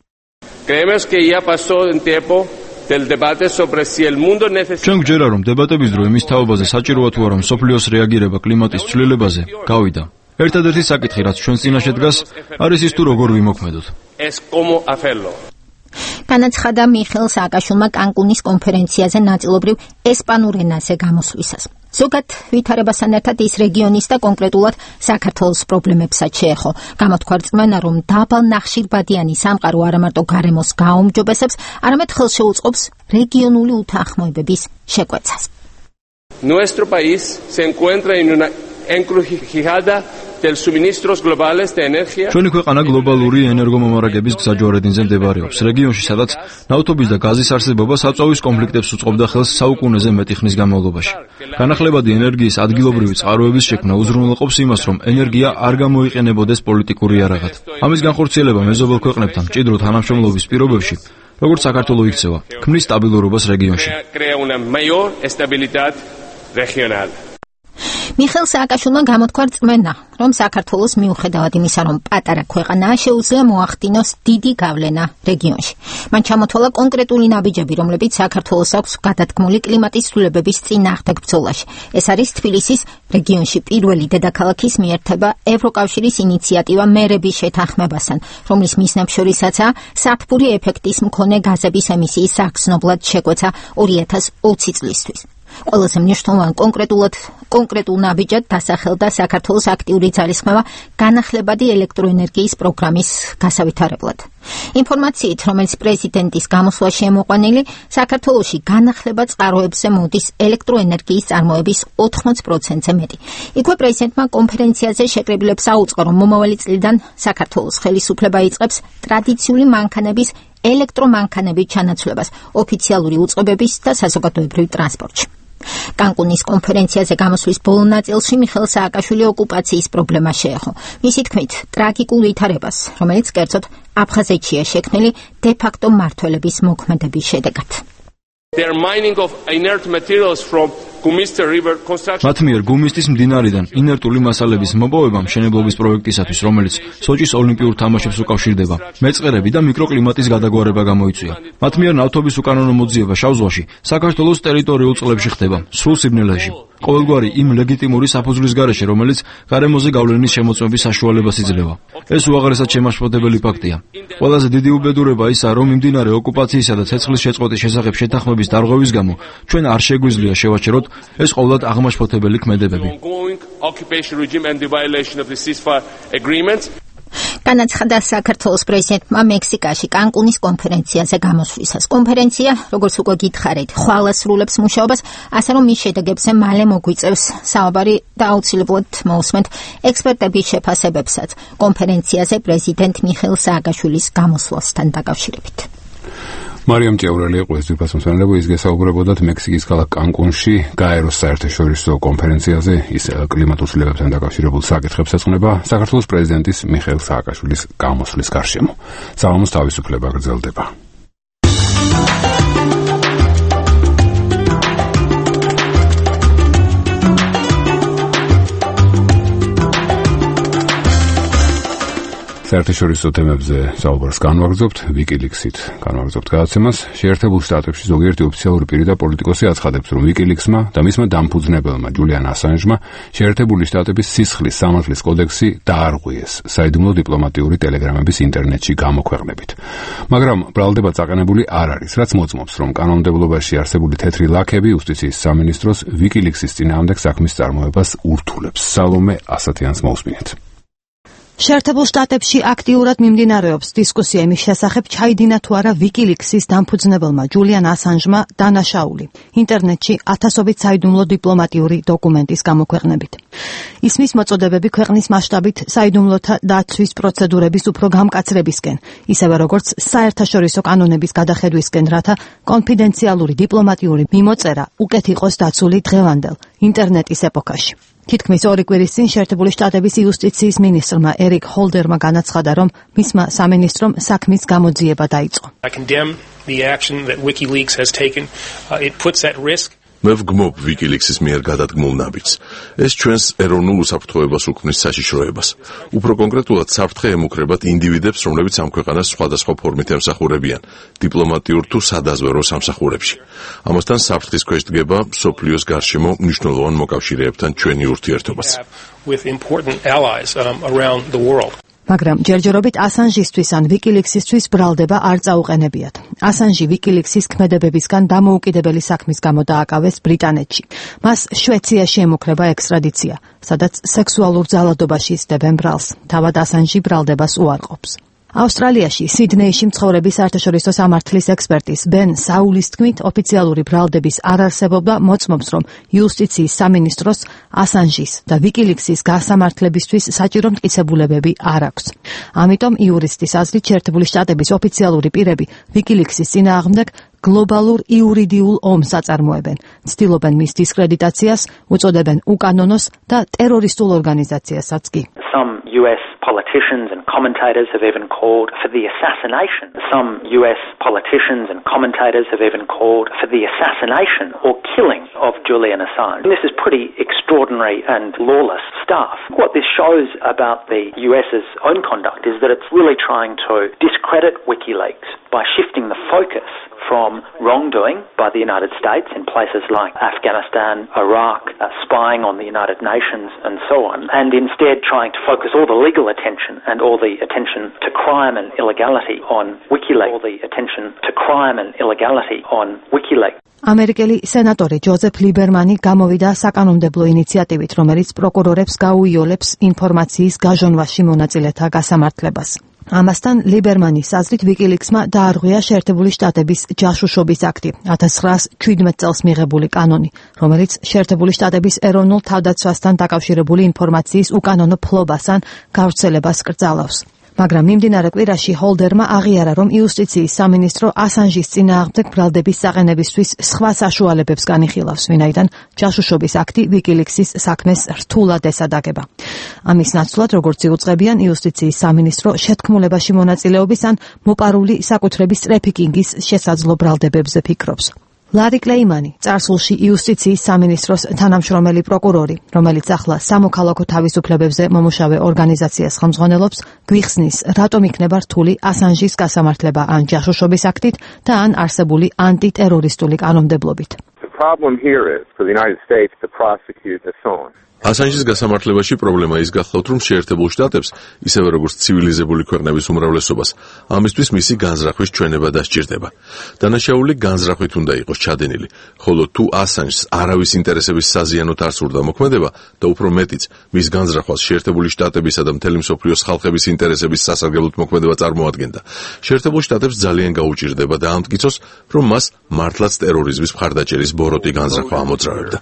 Creemos que ya pasó un tiempo del debate sobre si el mundo necesita. ჩვენ გვჯერა, რომ დებატების დრო იმის თაობაზე საჭიროა თუ არა მსოფლიოს რეაგირება კლიმატის ცვლილებაზე გავიდა. ერთადერთი საკითხი, რაც ჩვენს წინაშე დგას, არის ის თუ როგორ ვიმოქმედოთ. Es cómo hacerlo. განაცხადა მიხეილ სააკაშვილმა კანკუნის კონფერენციაზე ნაწილობრივ ესპანურ ენაზე გამოსვლისას. ზოგად ვითარებასთან ერთად ის რეგიონის და კონკრეტულად საქართველოს პრობლემებსაც შეეხო. გამოთქვა რწმენა, რომ დაბალ ნახშირბადიანი სამყარო არა მარტო გარემოს გააუმჯობესებს, არამედ ხელს შეუწყობს რეგიონული უთანხმოებების შეკვეცას. Nuestro país se encuentra en una encrucijada del suministros globales de energía. ჩვენი ქვეყანა გლობალური ენერგომომარაგების გზაჯვარედინზე მდებარეობს. რეგიონში, სადაც ნავთობის და გაზის არსებობა საწვავის კონფლიქტებს უწყობდა ხელს საუკუნეზე მეტი ხნის განმავლობაში. განახლებადი ენერგიის ადგილობრივი წყაროების შექმნა უზრუნველყოფს იმას, რომ ენერგია არ გამოიყენებოდეს პოლიტიკური იარაღად. ამის განხორციელება მეზობელ ქვეყნებთან მჭიდრო თანამშრომლობის პირობებში, როგორც საქართველო იქცევა, ქმნის სტაბილურობას რეგიონში. მიხეილ სააკაშვილმა გამოთქვა რწმენა, რომ საქართველოს მიუხედავად იმისა, რომ პატარა ქვეყანაა, შეუძლია მოახდინოს დიდი გავლენა რეგიონში. მან ჩამოთვალა კონკრეტული ნაბიჯები, რომლებიც საქართველოს აქვს გადადგმული კლიმატის ცვლილებების წინააღმდეგ ბრძოლაში. ეს არის თბილისის რეგიონში პირველი დედაქალაქის მიერთება ევროკავშირის ინიციატივა მერების შეთანხმებასთან, რომლის მიზნებს შორისაცაა სათბური ეფექტის მქონე გაზების ემისიის საგრძნობლად შეკვეცა ორი ათას ოცი წლისთვის. ყველაზე მნიშვნელოვანი კონკრეტულად კონკრეტულ ნაბიჯად დასახელდა საქართველოს აქტიური ძალისხმევა განახლებადი ელექტროენერგიის პროგრამის გასავითარებლად. ინფორმაციით, რომელიც პრეზიდენტის გამოსვლა შემოყვანილი, საქართველოში განახლება წყაროებზე მოდის ელექტროენერგიის წარმოების ოთხმოც პროცენტზე მეტი. იქვე პრეზიდენტმა კონფერენციაზე შეკრებილებს აუწყო, რომ მომავალი წლიდან საქართველოს ხელისუფლება იწყებს ტრადიციული მანქანების ელექტრომანქანების ჩანაცვლებას ოფიციალური უწყებების და საზოგადოებრივ ტრანსპორტში. კანკუნის კონფერენციაზე გამოსვლის ბოლო ნაწილში მიხეილ სააკაშვილი ოკუპაციის პრობლემას შეეხო. მისი თქმით, ტრაგიკულ ვითარებას, რომელიც კერძოდ აფხაზეთშია შექმნილი დე-ფაქტო მმართველების მოქმედების შედეგად. მათ მიერ გუმისტის მდინარიდან ინერტული მასალების მოპოვება მშენებლობის პროექტისათვის, რომელიც სოჭის ოლიმპიურ თამაშებს უკავშირდება, მეწყერები და მიკროკლიმატის გადაგვარება გამოიწვია. მათ მიერ ნავთობის უკანონო მოძიება შავ ზღვაში საქართველოს ტერიტორიულ წყლებში ხდება, სრულ სიბნელეში. ყოველგვარი იმ ლეგიტიმური საფუძვლის გარეშე, რომელიც გარემოზე გავლენის შემოწმების საშუალებას იძლევა. ეს უაღრესად შემაშფოთებელი ფაქტია. ყველაზე დიდი უბედურება ისაა, რომ მიმდინარე ოკუპაციისა და ცეცხლის შეწყვეტის შესახებ შეთანხმების დარღვევის გამო ჩვენ არ შეგვიძლია შევაჩეროთ ეს ყოვლად აღმაშფოთებელი ქმედებები. განაცხადა საქართველოს პრეზიდენტმა მექსიკაში კანკუნის კონფერენციაზე გამოსვლისას. კონფერენცია, როგორც უკვე გითხარით, ხვალ ასრულებს მუშაობას, ასე რომ მის შედეგებზე მალე მოგვიწევს საუბარი და აუცილებლად მოусმენთ ექსპერტების შეფასებებსაც კონფერენციაზე პრეზიდენტ მიხეილ სააკაშვილის გამოსვლასთან დაკავშირებით. მარიამ ჭევრელი იყო ეს ძვირფასმოსმენელები, ის გესაუბრებოდათ მექსიკის ქალაქ კანკუნში გაეროს საერთაშორისო კონფერენციაზე, ის კლიმატურ ცვლილებებთან დაკავშირებულ საკითხებს ეძღვნება საქართველოს პრეზიდენტის მიხეილ სააკაშვილის გამოსვლის გარშემო. საღამოს თავისუფლება გრძელდება. საერთაშორისო თემებზე საუბარს განვაგრძობთ ვიკილიქსით. განვაგრძობთ გადაცემას. შეერთებულ შტატებში ზოგიერთი ოფიციალური პირი და პოლიტიკოსი აცხადებს, რომ ვიკილიქსმა და მისმა დამფუძნებელმა ჯულიან ასანჟმა შეერთებული შტატების სისხლის სამართლის კოდექსი დაარღვიეს საიდუმლო დიპლომატიური ტელეგრამების ინტერნეტში გამოქვეყნებით. მაგრამ ბრალდება წაყენებული არ არის, რაც მოწმობს, რომ კანონმდებლობაში არსებული თეთრი ლაქები იუსტიციის სამინისტროს ვიკილიქსის წინააღმდეგ საქმის წარმოებას ურთულებს. სალომე ასათიანს მოусმინეთ. შეერთებულ შტატებში აქტიურად მიმდინარეობს დისკუსია იმის შესახებ, ჩაიდინა თუ არა ვიკილიქსის დამფუძნებელმა ჯულიან ასანჟმა დანაშაული ინტერნეტში ათასობით საიდუმლო დიპლომატიური დოკუმენტის გამოქვეყნებით. ისმის მოწოდებები ქვეყნის მასშტაბით საიდუმლოთა დაცვის პროცედურების უფრო გამკაცრებისკენ, ისევე როგორც საერთაშორისო კანონების გადახედვისკენ, რათა კონფიდენციალური დიპლომატიური მიმოწერა უკეთ იყოს დაცული დღევანდელ ინტერნეტის ეპოქაში. თითქმის ორი კვირის წინ შეერთებული შტატების იუსტიციის მინისტრმა ერიკ ჰოლდერმა განაცხადა, რომ მისმა სამინისტრომ საქმის გამოძიება დაიწყო. მე ვგმობ ვიკილიქსის მიერ გადადგმულ ნაბიჯს. ეს ჩვენს ეროვნულ უსაფრთხოებას უქმნის საშიშროებას. უფრო კონკრეტულად, საფრთხე ემუქრებათ ინდივიდებს, რომლებიც ამ ქვეყანას სხვადასხვა ფორმით ემსახურებიან, დიპლომატიურ თუ სადაზვერვო სამსახურებში. ამასთან საფრთხის ქვეშ დგება მსოფლიოს გარშემო მნიშვნელოვან მოკავშირეებთან ჩვენი ურთიერთობაც. მაგრამ ჯერჯერობით ასანჟისთვის ან ვიკილიქსისთვის ბრალდება არ წაუყენებიათ. ასანჟი ვიკილიქსის ქმედებებისგან დამოუკიდებელი საქმის გამო დააკავეს ბრიტანეთში. მას შვეციაში ემუქრება ექსტრადიცია, სადაც სექსუალურ ძალადობაში სდებენ ბრალს. თავად ასანჟი ბრალდებას უარყოფს. ავსტრალიაში სიდნეიში მცხოვრები საერთაშორისო სამართლის ექსპერტის ბენ საულის თქმით, ოფიციალური ბრალდების არარსებობა მოწმობს, რომ იუსტიციის სამინისტროს ასანჟის და ვიკილიქსის გასამართლებისთვის საჭირო მტკიცებულებები არ აქვს. ამიტომ იურისტის აზრით შეერთებული შტატების ოფიციალური პირები ვიკილიქსის წინააღმდეგ გლობალურ იურიდიულ ომს აწარმოებენ, ცდილობენ მის დისკრედიტაციას, უწოდებენ უკანონოს და ტერორისტულ ორგანიზაციასაც კი. Some U S politicians and commentators have even called for the assassination. Some U S politicians and commentators have even called for the assassination or killing of Julian Assange. And this is pretty extraordinary and lawless stuff. What this shows about the US's own conduct is that it's really trying to discredit WikiLeaks by shifting the focus from wrongdoing by the United States in places like Afghanistan, Iraq, uh, spying on the United Nations and so on, and instead trying to focus all the legal attention and all the attention to crime and illegality on WikiLeaks, all the attention to crime and illegality on WikiLeaks. ამერიკელი სენატორი ჯოზეფ ლიბერმანი გამოვიდა საკანონმდებლო ინიციატივით, რომელიც პროკურორებს გაუიოლებს ინფორმაციის გაჟონვაში მონაწილეთა გასამართლებას. ამასთან ლიბერმანის აზრით ვიკილიქსმა დაარღვია შეერთებული შტატების ჯაშუშობის აქტი ათას ცხრაასი შვიდმეტ წელს მიღებული კანონი, რომელიც შეერთებული შტატების ეროვნულ თავდაცვასთან დაკავშირებული ინფორმაციის უკანონო ფლობას ან გავრცელებას კრძალავს. მაგრამ მიმდინარე კვირაში ჰოლდერმა აღიარა, რომ იუსტიციის სამინისტრო ასანჟის წინააღმდეგ ბრალდების საყენებისთვის სხვა საშუალებებს განიხილავს, ვინაიდან ჯაშუშობის აქტი ვიკილიქსის საქმეს რთულად ესადაგება. ამის ნაცვლად, როგორც იუწყებიან, იუსტიციის სამინისტრო შეთქმულებაში მონაწილეობის ან მოპარული საკუთრების ტრეფიკინგის შესაძლო ბრალდებებზე ფიქრობს. ლარი კლეიმანი, წარსულში იუსტიციის სამინისტროს თანამშრომელი პროკურორი, რომელიც ახლა სამოქალაქო თავისუფლებებზე მომუშავე ორგანიზაციას ხელმძღვანელობს, გვიხსნის, რატომ იქნება რთული ასანჟის გასამართლება ან ჯაშუშობის აქტით და ან არსებული ანტიტერორისტული კანონმდებლობით. The problem here is for the United States to prosecute Assange. ასანჟის გასამართლებაში პრობლემა ის გახლავთ, რომ შეერთებულ შტატებს, ისევე როგორც ცივილიზებული ქვეყნების უმრავლესობას, ამისთვის მისი განზრახვის ჩვენება დასჭირდება. დანაშაული განზრახვით უნდა იყოს ჩადენილი, ხოლო თუ ასანჟს არავის ინტერესების საზიანოდ არ სურდა მოქმედება და უფრო მეტიც, მის განზრახვას შეერთებული შტატებისა და მთელი მსოფლიოს ხალხების ინტერესების სასარგებლოდ მოქმედება წარმოადგენდა, შეერთებულ შტატებს ძალიან გაუჭირდება და ამტკიცოს, რომ მას მართლაც ტერორიზმის მხარდაჭერის ბოროტი განზრახვა ამოძრავებდა.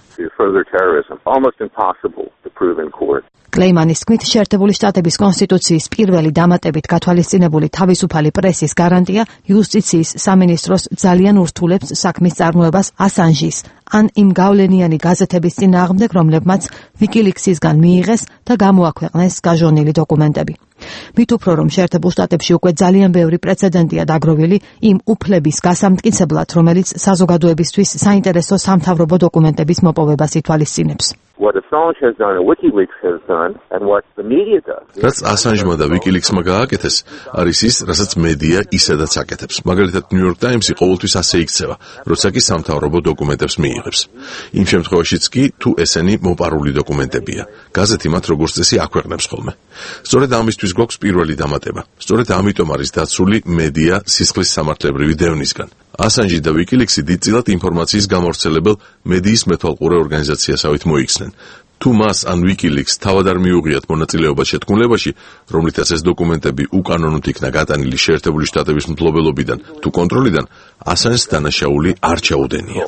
კლეიმანის თქმით, შეერთებული შტატების კონსტიტუციის პირველი დამატებით გათვალისწინებული თავისუფალი პრესის გარანტია იუსტიციის სამინისტროს ძალიან ურთულებს საქმის წარმოებას ასანჟის ან იმ გავლენიანი გაზეთების წინააღმდეგ, რომლებმაც ვიკილიქსისგან მიიღეს და გამოაქვეყნეს გაჟონილი დოკუმენტები. მით უფრო, რომ შეერთებულ შტატებში უკვე ძალიან ბევრი პრეცედენტია დაგროვილი იმ უფლების გასამტკიცებლად, რომელიც საზოგადოებისთვის საინტერესო სამთავრობო დოკუმენტების მოპოვებას ითვალისწინებს. What Assange has done and WikiLeaks has done and what the media does. რაც ასანჟმა და ვიკილიქსმა გააკეთეს, არის ის, რასაც მედია ისედაც აკეთებს. მაგალითად, New York Times-ი ყოველთვის ასე იქცევა, როცა კი სამთავრობო დოკუმენტებს მიიღებს. იმ შემთხვევაშიც კი, თუ ესენი მოპარული დოკუმენტებია, გაზეთი მათ როგორც წესი აქვეყნებს ხოლმე. სწორედ ამისთვის გვაქვს პირველი დამატება. სწორედ ამიტომ არის დაცული მედია სისხლის სამართლებრივი დევნისგან. ასანჟი და ვიკილიქსი დიდწილად ინფორმაციის გამავრცელებელ მედიის მეთვალყურე ორგანიზაციასავით მოიქცნენ. თუ მას ან ვიკილიքს თავად არ მიუღიათ მონაწილეობა შეთქმულებაში, რომლითაც ეს დოკუმენტები უკანონოდ იქნა გატანილი შეერთებული შტატების მფლობელობიდან თუ კონტროლიდან, ასანჟს დანაშაული არ ჩაუდენია.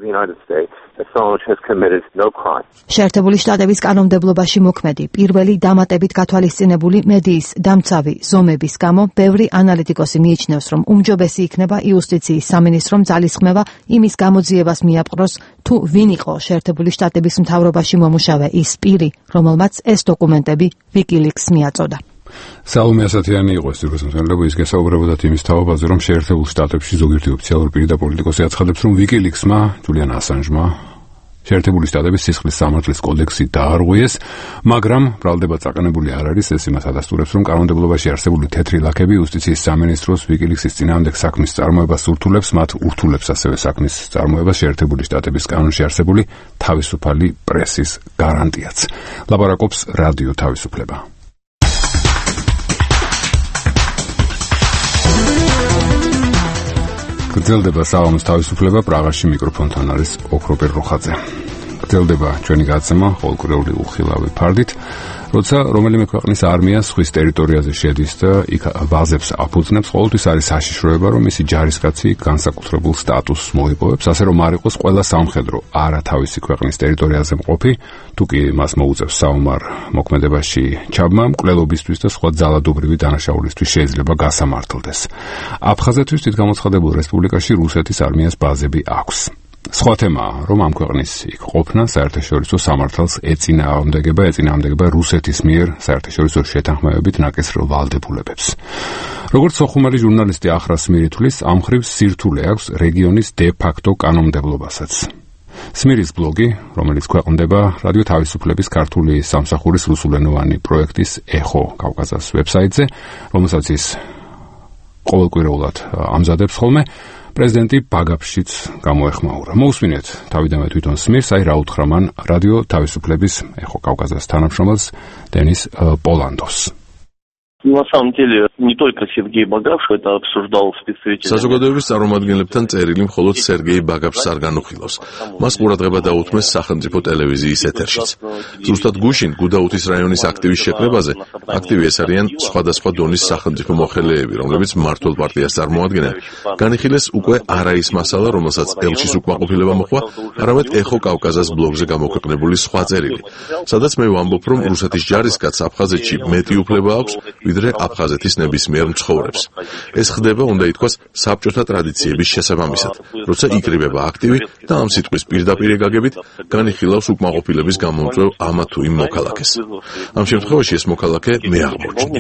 შეერთებული შტატების კანონმდებლობაში მოქმედი პირველი დამატებით გათვალისწინებული მედიის დამცავი ზომების გამო ბევრი ანალიტიკოსი მიიჩნევს, რომ უმჯობესი იქნება იუსტიციის სამინისტრომ ძალისხმევა იმის გამოძიებას მიაპყროს, თუ ვინ იყო შეერთებული შტატების მთავრობაში მომუშავე ის პირი, რომელმაც ეს დოკუმენტები ვიკილიքს მიაწოდა. საუმე ასათიანი იყო ეს თვითმსახურება, ის გასაუბრებოდათ იმის თავობაზე, რომ შეერთებულ შტატებში ზოგიერთი ოფიციალური პირი და პოლიტიკოსი აცხადებს, რომ ვიკილიქსმა, ჯულიან ასანჟმა შეერთებული შტატების სისხლის სამართლის კოდექსი დაარღვიეს, მაგრამ ბრალდება წაყენებული არ არის. ეს იმას ადასტურებს, რომ კანონმდებლობაში არსებული თეთრი ლაქები იუსტიციის სამინისტროს ვიკილიქსის წინააღმდეგ საქმის წარმოებას ურთულებს, მათ ურთულებს ასევე საქმის წარმოებას შეერთებული შტატების კანონში არსებული თავისუფალი პრესის გარანტიაც. ლაპარაკობს რადიო თავისუფლება. გრძელდება საღამოს თავისუფლება, პრაღაში მიკროფონთან არის ოქროპერ როხაძე. გრძელდება ჩვენი გაცემა ყოველკვირეული უხილავი ფარდით, როცა რომელიმე ქვეყნის არმია სხვის ტერიტორიაზე შედის და იქ ბაზებს აფუძნებს, ყოველთვის არის საშიშროება, რომ მისი ჯარისკაცი განსაკუთრებულ სტატუსს მოიპოვებს, ასე რომ არ იყოს ყველა სამხედრო არა თავისი ქვეყნის ტერიტორიაზე მყოფი, თუ კი მას მოუწევს საომარ მოქმედებაში ჩაბმა, მკვლელობისთვის და სხვა ძალადობრივი დანაშაულისთვის შეიძლება გასამართლდეს. აფხაზეთთვის თვითგამოცხადებულ რესპუბლიკაში რუსეთის არმიას ბაზები აქვს. სხვა თემაა, რომ ამ ქვეყნის იქ ყოფნა საერთაშორისო სამართალს ეწინააღმდეგება, ეწინააღმდეგება რუსეთის მიერ საერთაშორისო შეთანხმებებით ნაკისრ ვალდებულებებს. როგორც სოხუმელი ჟურნალისტი ახრა სმირი თვლის, ამ მხრივ სირთულე აქვს რეგიონის დე-ფაქტო კანონმდებლობასაც. სმირის ბლოგი, რომელიც ქვეყნდება რადიო თავისუფლების ქართული სამსახურის რუსულენოვანი პროექტის ეხო კავკასიის ვებსაიტზე, რომელსაც ის ყოველკვირეულად ამზადებს ხოლმე, პრეზიდენტი ბაგაფშიც გამოეხმაურა. მოусმინეთ თავიდანვე თვითონ სმირს, აი რა უთხრა მან რადიო თავისუფლების ეხო კავკასიის თანამშრომელს დენის პოლანდოს. На самом деле, не только Сергей Багавш это обсуждал в представителе. საზოგადოების წარმომადგენლებთან წერილი მხოლოდ სერგეი ბაგაფშს არ განუხილავს. მას ყურადღება დაუთმეს სახელმწიფო ტელევიზიის ეთერშიც. ზუსტად გუშინ გუდაუთის რაიონის აქტივის შეკრებაზე აქტივი ეს არიან სხვადასხვა დონის სახელმწიფო მოხელეები, რომლებიც მმართველ პარტიას წარმოადგენენ. განიხილეს უკვე არა ის მასალა, რომელსაც ელჩის უკმაყოფილება მოხდა, არამედ ეხო კავკასიის ბლოგზე გამოქვეყნებული სხვა წერილი, სადაც მე ვამბობ, რომ რუსეთის ჯარისკაცს აფხაზეთში მეტი უფლება აქვს, ვიდრე აფხაზეთის ნებისმიერ მცხოვრებს. ეს ხდება, უნდა ითქვას, საბჭოთა ტრადიციების შესაბამისად, როცა იკრიბება აქტივი და ამ სიტყვის პირდაპირ გაგებით განიხილავს უკმაყოფილების გამომწვევ ამა თუ იმ მოქალაქეს. ამ შემთხვევაში ეს მოქალაქე მე აღმოჩნდი.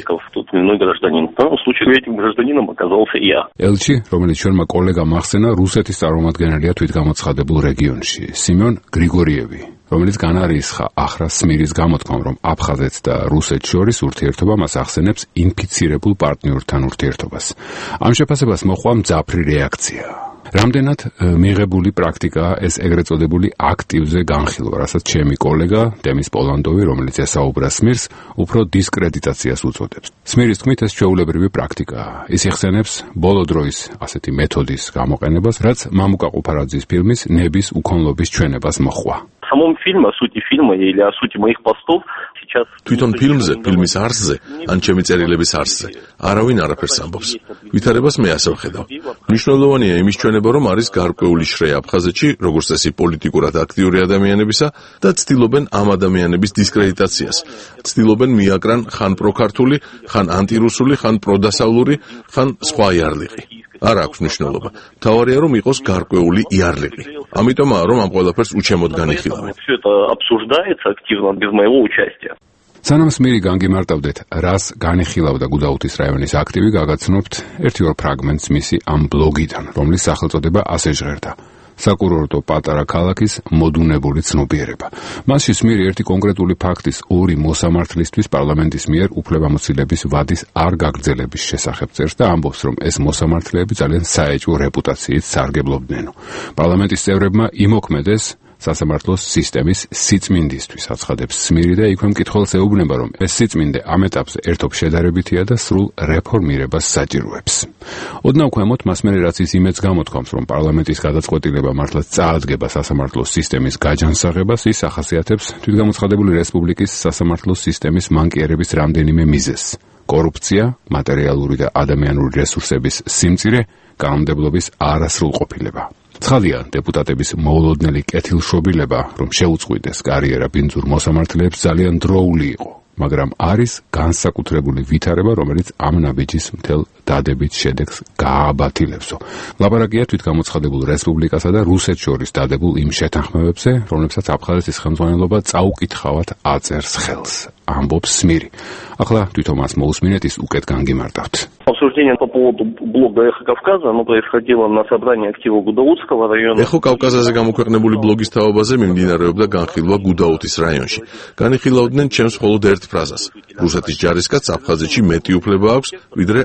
ელჩი, რომელიც ჩვენმა კოლეგამ ახსენა, რუსეთის წარმომადგენელია თვითგამოცხადებულ რეგიონში, სიმონ გრიგორიევი, რომელიც განარისხა ახრა სმირის გამოთქვამ, რომ აფხაზეთს და რუსეთს შორის ურთიერთობა მას ახსენებს ინფიცირებულ პარტნიორთან ურთიერთობას. ამ შეფასებას მოჰყვა მძაფრი რეაქცია. რამდენად მიღებული პრაქტიკაა ეს ეგრეთ წოდებული აქტივზე განხილვა, რასაც ჩემი კოლეგა დემის პოლანდოვი, რომელიც ესაუბრა სმირს, უფრო დისკრედიტაციას უწოდებს. სმირის თქმით, ეს ჩვეულებრივი პრაქტიკაა. ის იხსენებს ბოლო დროის ასეთი მეთოდის გამოყენებას, რაც მამუკა ყუფარაძის ფილმის ნების უქონლობის ჩვენებას მოჰყვა. самом фильме, о сути фильма или о сути моих постов сейчас თვითონ ფილმზე, ფილმის არსზე, ან ჩემი წერილების არსზე არავინ არაფერს ამბობს. ვითარებას მე ასე ვხედავ. მნიშვნელოვანია იმის ჩვენება, რომ არის გარკვეული შრეა აფხაზეთში, როგორც წესი პოლიტიკურად აქტიური ადამიანებისა და ცდილობენ ამ ადამიანების დისკრედიტაციას. ცდილობენ მიაკრან ხან პროქართული, ხან ანტირუსული, ხან პროდასავლური, ხან სხვა იარლიყი. არ აქვს მნიშვნელობა. მთავარია რომ იყოს გარკვეული იარლიყი. ამიტომაა რომ ამ ყველაფერს უჩემოდ განიხილავენ. Все это обсуждается активно без моего участия. სანამ სმირი განგიმარტავდეთ, რას განიხილავდა გუდაუთის რაიონის აქტივი, გაგაცნობთ ერთი-ორ ფრაგმენტს მისი ამ ბლოგიდან, რომლის სახელწოდება ასე ჟღერდა: საკურორტო პატარა ქალაქის მოდუნებული ცნობიერება. მასში სმირი ერთი კონკრეტული ფაქტის ორი მოსამართლისთვის პარლამენტის მიერ უფლებამოსილების ვადის არ გაგრძელების შესახებ წერს და ამბობს, რომ ეს მოსამართლეები ძალიან საეჭვო რეპუტაციით სარგებლობდნენ. პარლამენტის წევრებმა იმოქმედეს სასამართლოს სისტემის სიწმინდისთვის, აცხადებს სმირი და იქვე მკითხველს ეუბნება, რომ ეს სიწმინდე ამ ეტაპზე ერთობ შედარებითია და სრულ რეფორმირებას საჭიროებს. ოდნავ ქვემოთ მას მერე რაც ის იმედს გამოთქვამს, რომ პარლამენტის გადაწყვეტილება მართლაც წაადგება სასამართლოს სისტემის გაჯანსაღებას, ის ახასიათებს თვითგამოცხადებული რესპუბლიკის სასამართლოს სისტემის მანკიერების რამდენიმე მიზეზს: კორუფცია, მატერიალური და ადამიანური რესურსების სიმწირე, კანონმდებლობის არასრულყოფილება. ცხადია, დეპუტატების მოულოდნელი კეთილშობილება, რომ შეუწყვიტეს კარიერა ბინძურ მოსამართლეებს, ძალიან დროული იყო, მაგრამ არის განსაკუთრებული ვითარება, რომელიც ამ ნაბიჯის მთელ დადებით შედეგს გააბათილებსო. ლაპარაკია თვითგამოცხადებულ რესპუბლიკასა და რუსეთს შორის დადებულ იმ შეთანხმებებზე, რომლებსაც აფხაზეთის ხელმძღვანელობა წაუკითხავად აწერს ხელს, ამბობს სმირი. ახლა თვითონ მას მოусმინეთ, ის უკეთ განგიმარტავთ. Обсуждение по поводу блога «Эхо Кавказа», оно происходило на собрании актива Гудаутского района. ეხო კავკასიაზე გამოქვეყნებული ბლოგის თაობაზე მიმდინარეობდა განხილვა გუდაუთის რაიონში. განიხილავდნენ ჩემს მხოლოდ ერთ ფრაზას: რუსეთის ჯარისკაცს აფხაზეთში მეტი უფლება აქვს, ვიდრე აფხაზეთის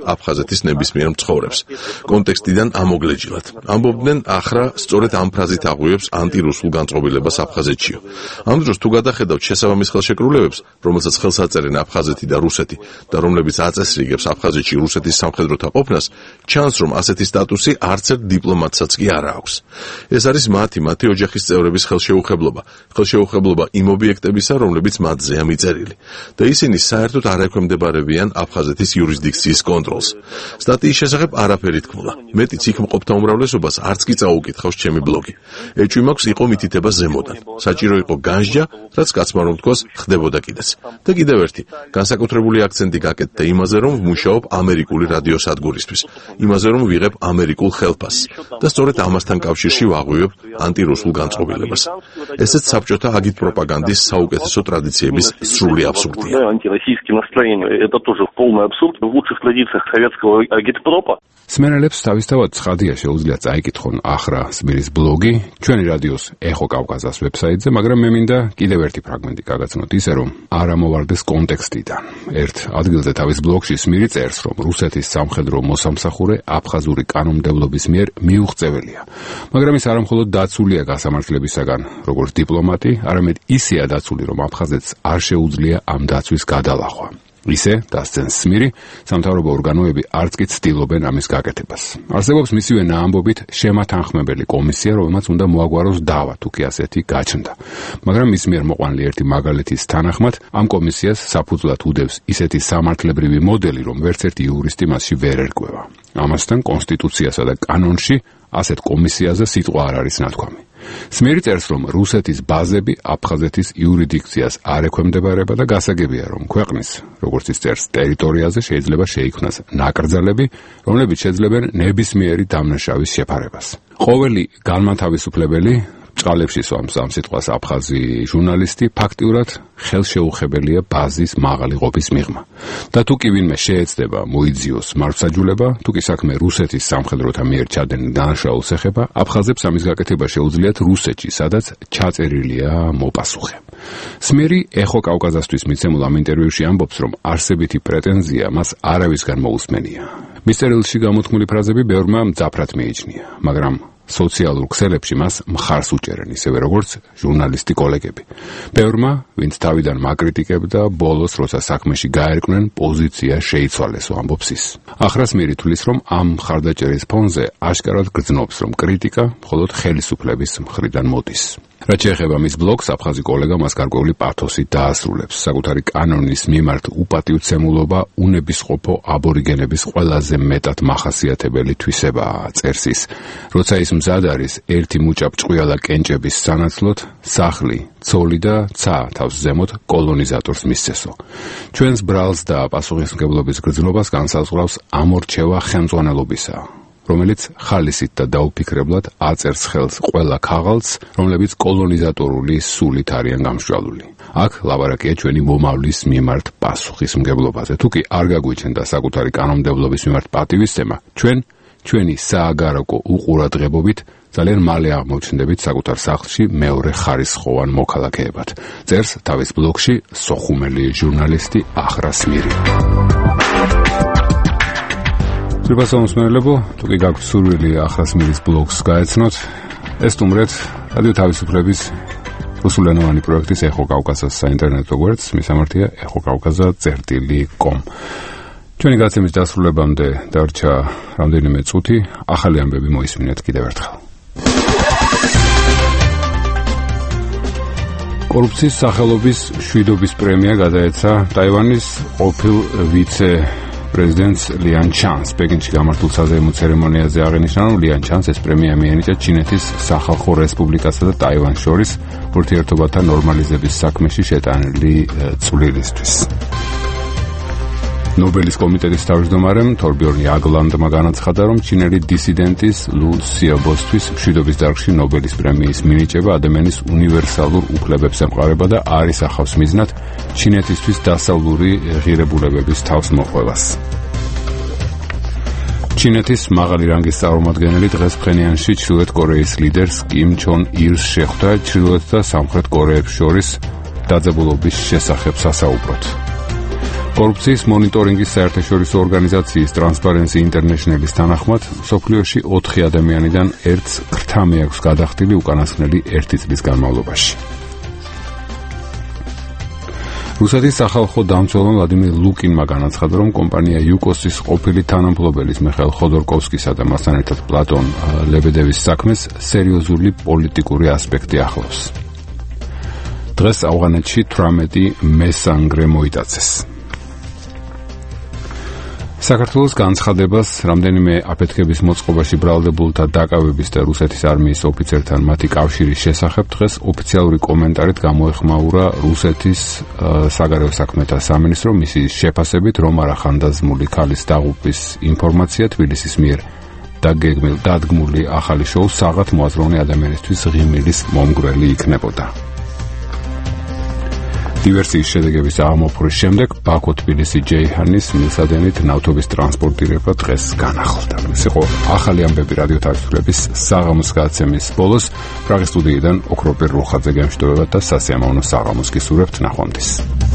რუსეთის ნებისმიერ მცხოვრებს. კონტექსტიდან ამოგლეჯილად. ამბობდნენ, ახრა სწორედ ამ ფრაზით აღვივებს ანტირუსულ განწყობილებას აფხაზეთშიო. ამ დროს თუ გადახედავთ შესაბამის ხელშეკრულებებს, რომელსაც ხელს აწერენ აფხაზეთი და რუსეთი და რომლებიც აწესრიგებს აფხაზეთში რუსეთის სამხედროთა ყოფნას, ჩანს, რომ ასეთი სტატუსი არც ერთ დიპლომატსაც კი არ აქვს. ეს არის მათი, მათი ოჯახის წევრების ხელშეუხებლობა, ხელშეუხებლობა იმ ობიექტებისა, რომლებიც მათზეა მიწერილი. და ისინი საერთოდ არ ექვემდებარებიან აფხაზეთის იურისდიქციის კონტროლს. სტატიის შესახებ არაფერი თქმულა. მეტიც იქ მყოფთა უმრავლესობას არც კი წაუკითხავს ჩემი ბლოგი. ეჭვი მაქვს იყო მითითება ზემოდან. საჭირო იყო განსჯა, რაც კაცმა რომ თქვას, ხდებოდა კიდეც. და კიდევ ერთი, განსაკუთრებული აქცენტი გაკეთდა იმაზე, რომ ვმუშაობ ამერიკული რადიოსადგურისთვის, იმაზე, რომ ვიღებ ამერიკულ ხელფასს და სწორედ ამასთან კავშირში ვაღვივებ ანტირუსულ განწყობილებას. ესეც საბჭოთა აგიტპროპაგანდის საუკეთესო ტრადიციების სრული აბსურდია. Антироссийские настроения – это тоже полный абсурд. В лучших традициях советского агитпропа. სმენელებს თავისთავად ცხადია შეუძლია წაიკითხონ ახრა სმირის ბლოგი ჩვენი რადიოს ეხო კავკასიის ვებსაიტზე, მაგრამ მე მინდა კიდევ ერთი ფრაგმენტი გაგაცნოთ ისე, რომ არ ამოვარდეს კონტექსტიდან. ერთ ადგილზე თავის ბლოგში სმირი წერს, რომ რუსეთის სამხედრო მოსამსახურე აფხაზური კანონმდებლობის მიერ მიუღწეველია. მაგრამ ის არამხოლოდ დაცულია გასამართლებისაგან, როგორც დიპლომატი, არამედ ისეა დაცული, რომ აფხაზეთს არ შეუძლია ამ დაცვის გადალახვა. ისე დასცენს სმირი, სამთავრობო ორგანოები არც კი ცდილობენ ამის გაკეთებას. არსებობს მისივე ამბობით შემათანხმებელი კომისია, რომელმაც უნდა მოაგვაროს დავა, თუ კი ასეთი გაჩნდა. მაგრამ მის მიერ მოყვანილი ერთი მაგალითის თანახმად, ამ კომისიას საფუძვლად უდევს ისეთი სამართლებრივი მოდელი, რომ ვერც ერთი იურისტი მასში ვერ ერკვევა. ამასთან კონსტიტუციასა და კანონში ასეთ კომისიაზე სიტყვა არ არის ნათქვამი. სმირი წერს, რომ რუსეთის ბაზები აფხაზეთის იურისდიქციას არ ექვემდებარება და გასაგებია, რომ ქვეყნის, როგორც ის წერს, ტერიტორიაზე შეიძლება შეიქმნას ნაკრძალები, რომლებიც შეძლებენ ნებისმიერი დამნაშავის შეფარებას. ყოველი განმათავისუფლებელი ჭყალებში swams ამ სიტყვას აფხაზი ჟურნალისტი ფაქტიურად ხელშეუხებელია ბაზის მაღალი ყოფის მიღმა. და თუ კი ვინმე შეეცდება მოიძიოს მართლმსაჯულება, თუ კი საქმე რუსეთის სამხედროთა მიერ ჩადენილ დანაშაულს ეხება, აფხაზებს ამის გაკეთება შეუძლიათ რუსეთში, სადაც ჩაწერილია მოპასუხე. სმირი ეხო კავკასიისთვის მიცემულ ამ ინტერვიუში ამბობს, რომ არსებითი პრეტენზია მას არავისგან მოусმენია. მის წერილში გამოთქმული ფრაზები ბევრმა მძაფრად მიიჩნია, მაგრამ სოციალურ ქსელებში მას მხარს უჭერენ, ისევე როგორც ჟურნალისტი კოლეგები. ბევრმა, ვინც თავიდან მაკრიტიკებდა, ბოლოს, როცა საქმეში გაერკნენ, პოზიცია შეიცვალესო, ამბობს ის. ახრა სმირი თვლის, რომ ამ მხარდაჭერის ფონზე აშკარად გრძნობს, რომ კრიტიკა მხოლოდ ხელისუფლების მხრიდან მოდის. რაც შეეხება მის ბლოგს, აფხაზი კოლეგა მას გარკვეული პათოსით დაასრულებს. საკუთარი კანონის მიმართ უპატივცემულობა უნებისყოფო აბორიგენების ყველაზე მეტად მახასიათებელი თვისებაა, წერს ის. როცა ის მზად არის ერთი მუჭა ბრჭყვიალა კენჭების სანაცვლოდ, სახლი, ცოლი და ცა თავს ზემოთ კოლონიზატორს მისცესო. ჩვენს ბრალს და პასუხისმგებლობის გრძნობას განსაზღვრავს ამორჩევა ხელმძღვანელობისა, რომელიც ხალისით და დაუფიქრებლად აწერს ხელს ყველა ქაღალდს, რომლებიც კოლონიზატორული სულით არიან გამსჭვალული. აქ ლაბარაკია ჩვენი მომავლის მიმართ პასუხისმგებლობაზე. თუ კი არ გაგვიჩნდა საკუთარი კანონმდებლობის მიმართ პატივისცემა, ჩვენ ჩვენი სააგარაკო უყურადღებობით ძალიან მალე აღმოჩნდებით საკუთარ სახლში მეორე ხარისხოვან მოქალაქეებად. წერს თავის ბლოგში სოხუმელი ჟურნალისტი ახრა სმირი. Სულბასაუნსმენელებო, თუ კი გაქვთ სურვილი ახრა სმირის ბლოგს გაეცნოთ, ესტუმრეთ რადიო თავისუფლების რუსულენოვანი პროექტის ეხო კავკასიის საინტერნეტო გვერდს, მისამართია ეხო კავკასია წერტილი კომ. ჩვენი გაცემის დასრულებამდე დარჩა რამდენიმე წუთი, ახალი ამბები მოისმინეთ კიდევ ერთხელ. კორუფციის სახელობის შვიდობის პრემია გადაეცა ტაივანის ყოფილ ვიცე პრეზიდენტს ლიან ჩანს. პეკინში გამართულ საზეიმო ცერემონიაზე აღინიშნა, რომ ლიან ჩანს ეს პრემია მიენიჭა ჩინეთის სახალხო რესპუბლიკასა და ტაივანს შორის ურთიერთობათა ნორმალიზების საქმეში შეტანილი წვლილისთვის. ნობელის კომიტეტის თავმჯდომარემ თორბიორნ იაგლანდმა განაცხადა, რომ ჩინელი დისიდენტის ლუ სიაბოსთვის მშვიდობის დარგში ნობელის პრემიის მინიჭება ადამიანის უნივერსალურ უფლებებს ემყარება და არ ისახავს მიზნად ჩინეთისთვის დასავლური ღირებულებების თავსმოყვებას. ჩინეთის მაღალი რანგის წარმომადგენელი დღეს ფხენიანში ჩრდილოეთ კორეის ლიდერს კიმ ჩონ ირს შეხვდა ჩრდილოეთ და სამხრეთ კორეებს შორის დაძაბულობის შესახებ სასაუბროდ. კორუფციის მონიტორინგის საერთაშორისო ორგანიზაციის Transparency International-ის თანახმად, მსოფლიოში ოთხი ადამიანიდან ერთს ქრთამი აქვს გადახდილი უკანასკნელი ერთი წლის განმავლობაში. რუსეთის სახალხო დამცველმა ვლადიმერ ლუკინმა განაცხადა, რომ კომპანია იუკოსის ყოფილი თანამფლობელის მიხაილ ხოდორკოვსკისა და მასთან ერთად პლატონ ლებედევის საქმეს სერიოზული პოლიტიკური ასპექტი ახლავს. დღეს ავღანეთში თვრამეტი მესანგრე მოიტაცეს. საქართველოს განცხადებას რამდენიმე აფეთქების მოწყობაში ბრალდებულთა დაკავების და რუსეთის არმიის ოფიცერთან მათი კავშირის შესახებ დღეს ოფიციალური კომენტარით გამოეხმაურა რუსეთის საგარეო საქმეთა სამინისტრო მისი შეფასებით, რომ არახანდაზმული ქალის დაღუპვის ინფორმაცია თბილისის მიერ დაგეგმილი ახალი შოუ საღათ მოაზროვნე ადამიანისთვის ღიმილის მომგვრელი იქნებოდა. დივერსიის შედეგების აღმოფხვრვის შემდეგ ბაქო-თბილისი ჯეიჰანის მილსადენით ნავთობის ტრანსპორტირება დღეს განახლდა. ეს იყო ახალი ამბები რადიო თავისუფლების საღამოს გადაცემის ბოლოს. პრაღის სტუდიიდან ოქროპირ რუხაძე გემშვიდობებათ და სასიამოვნო საღამოს გისურვებთ. ნახვამდის.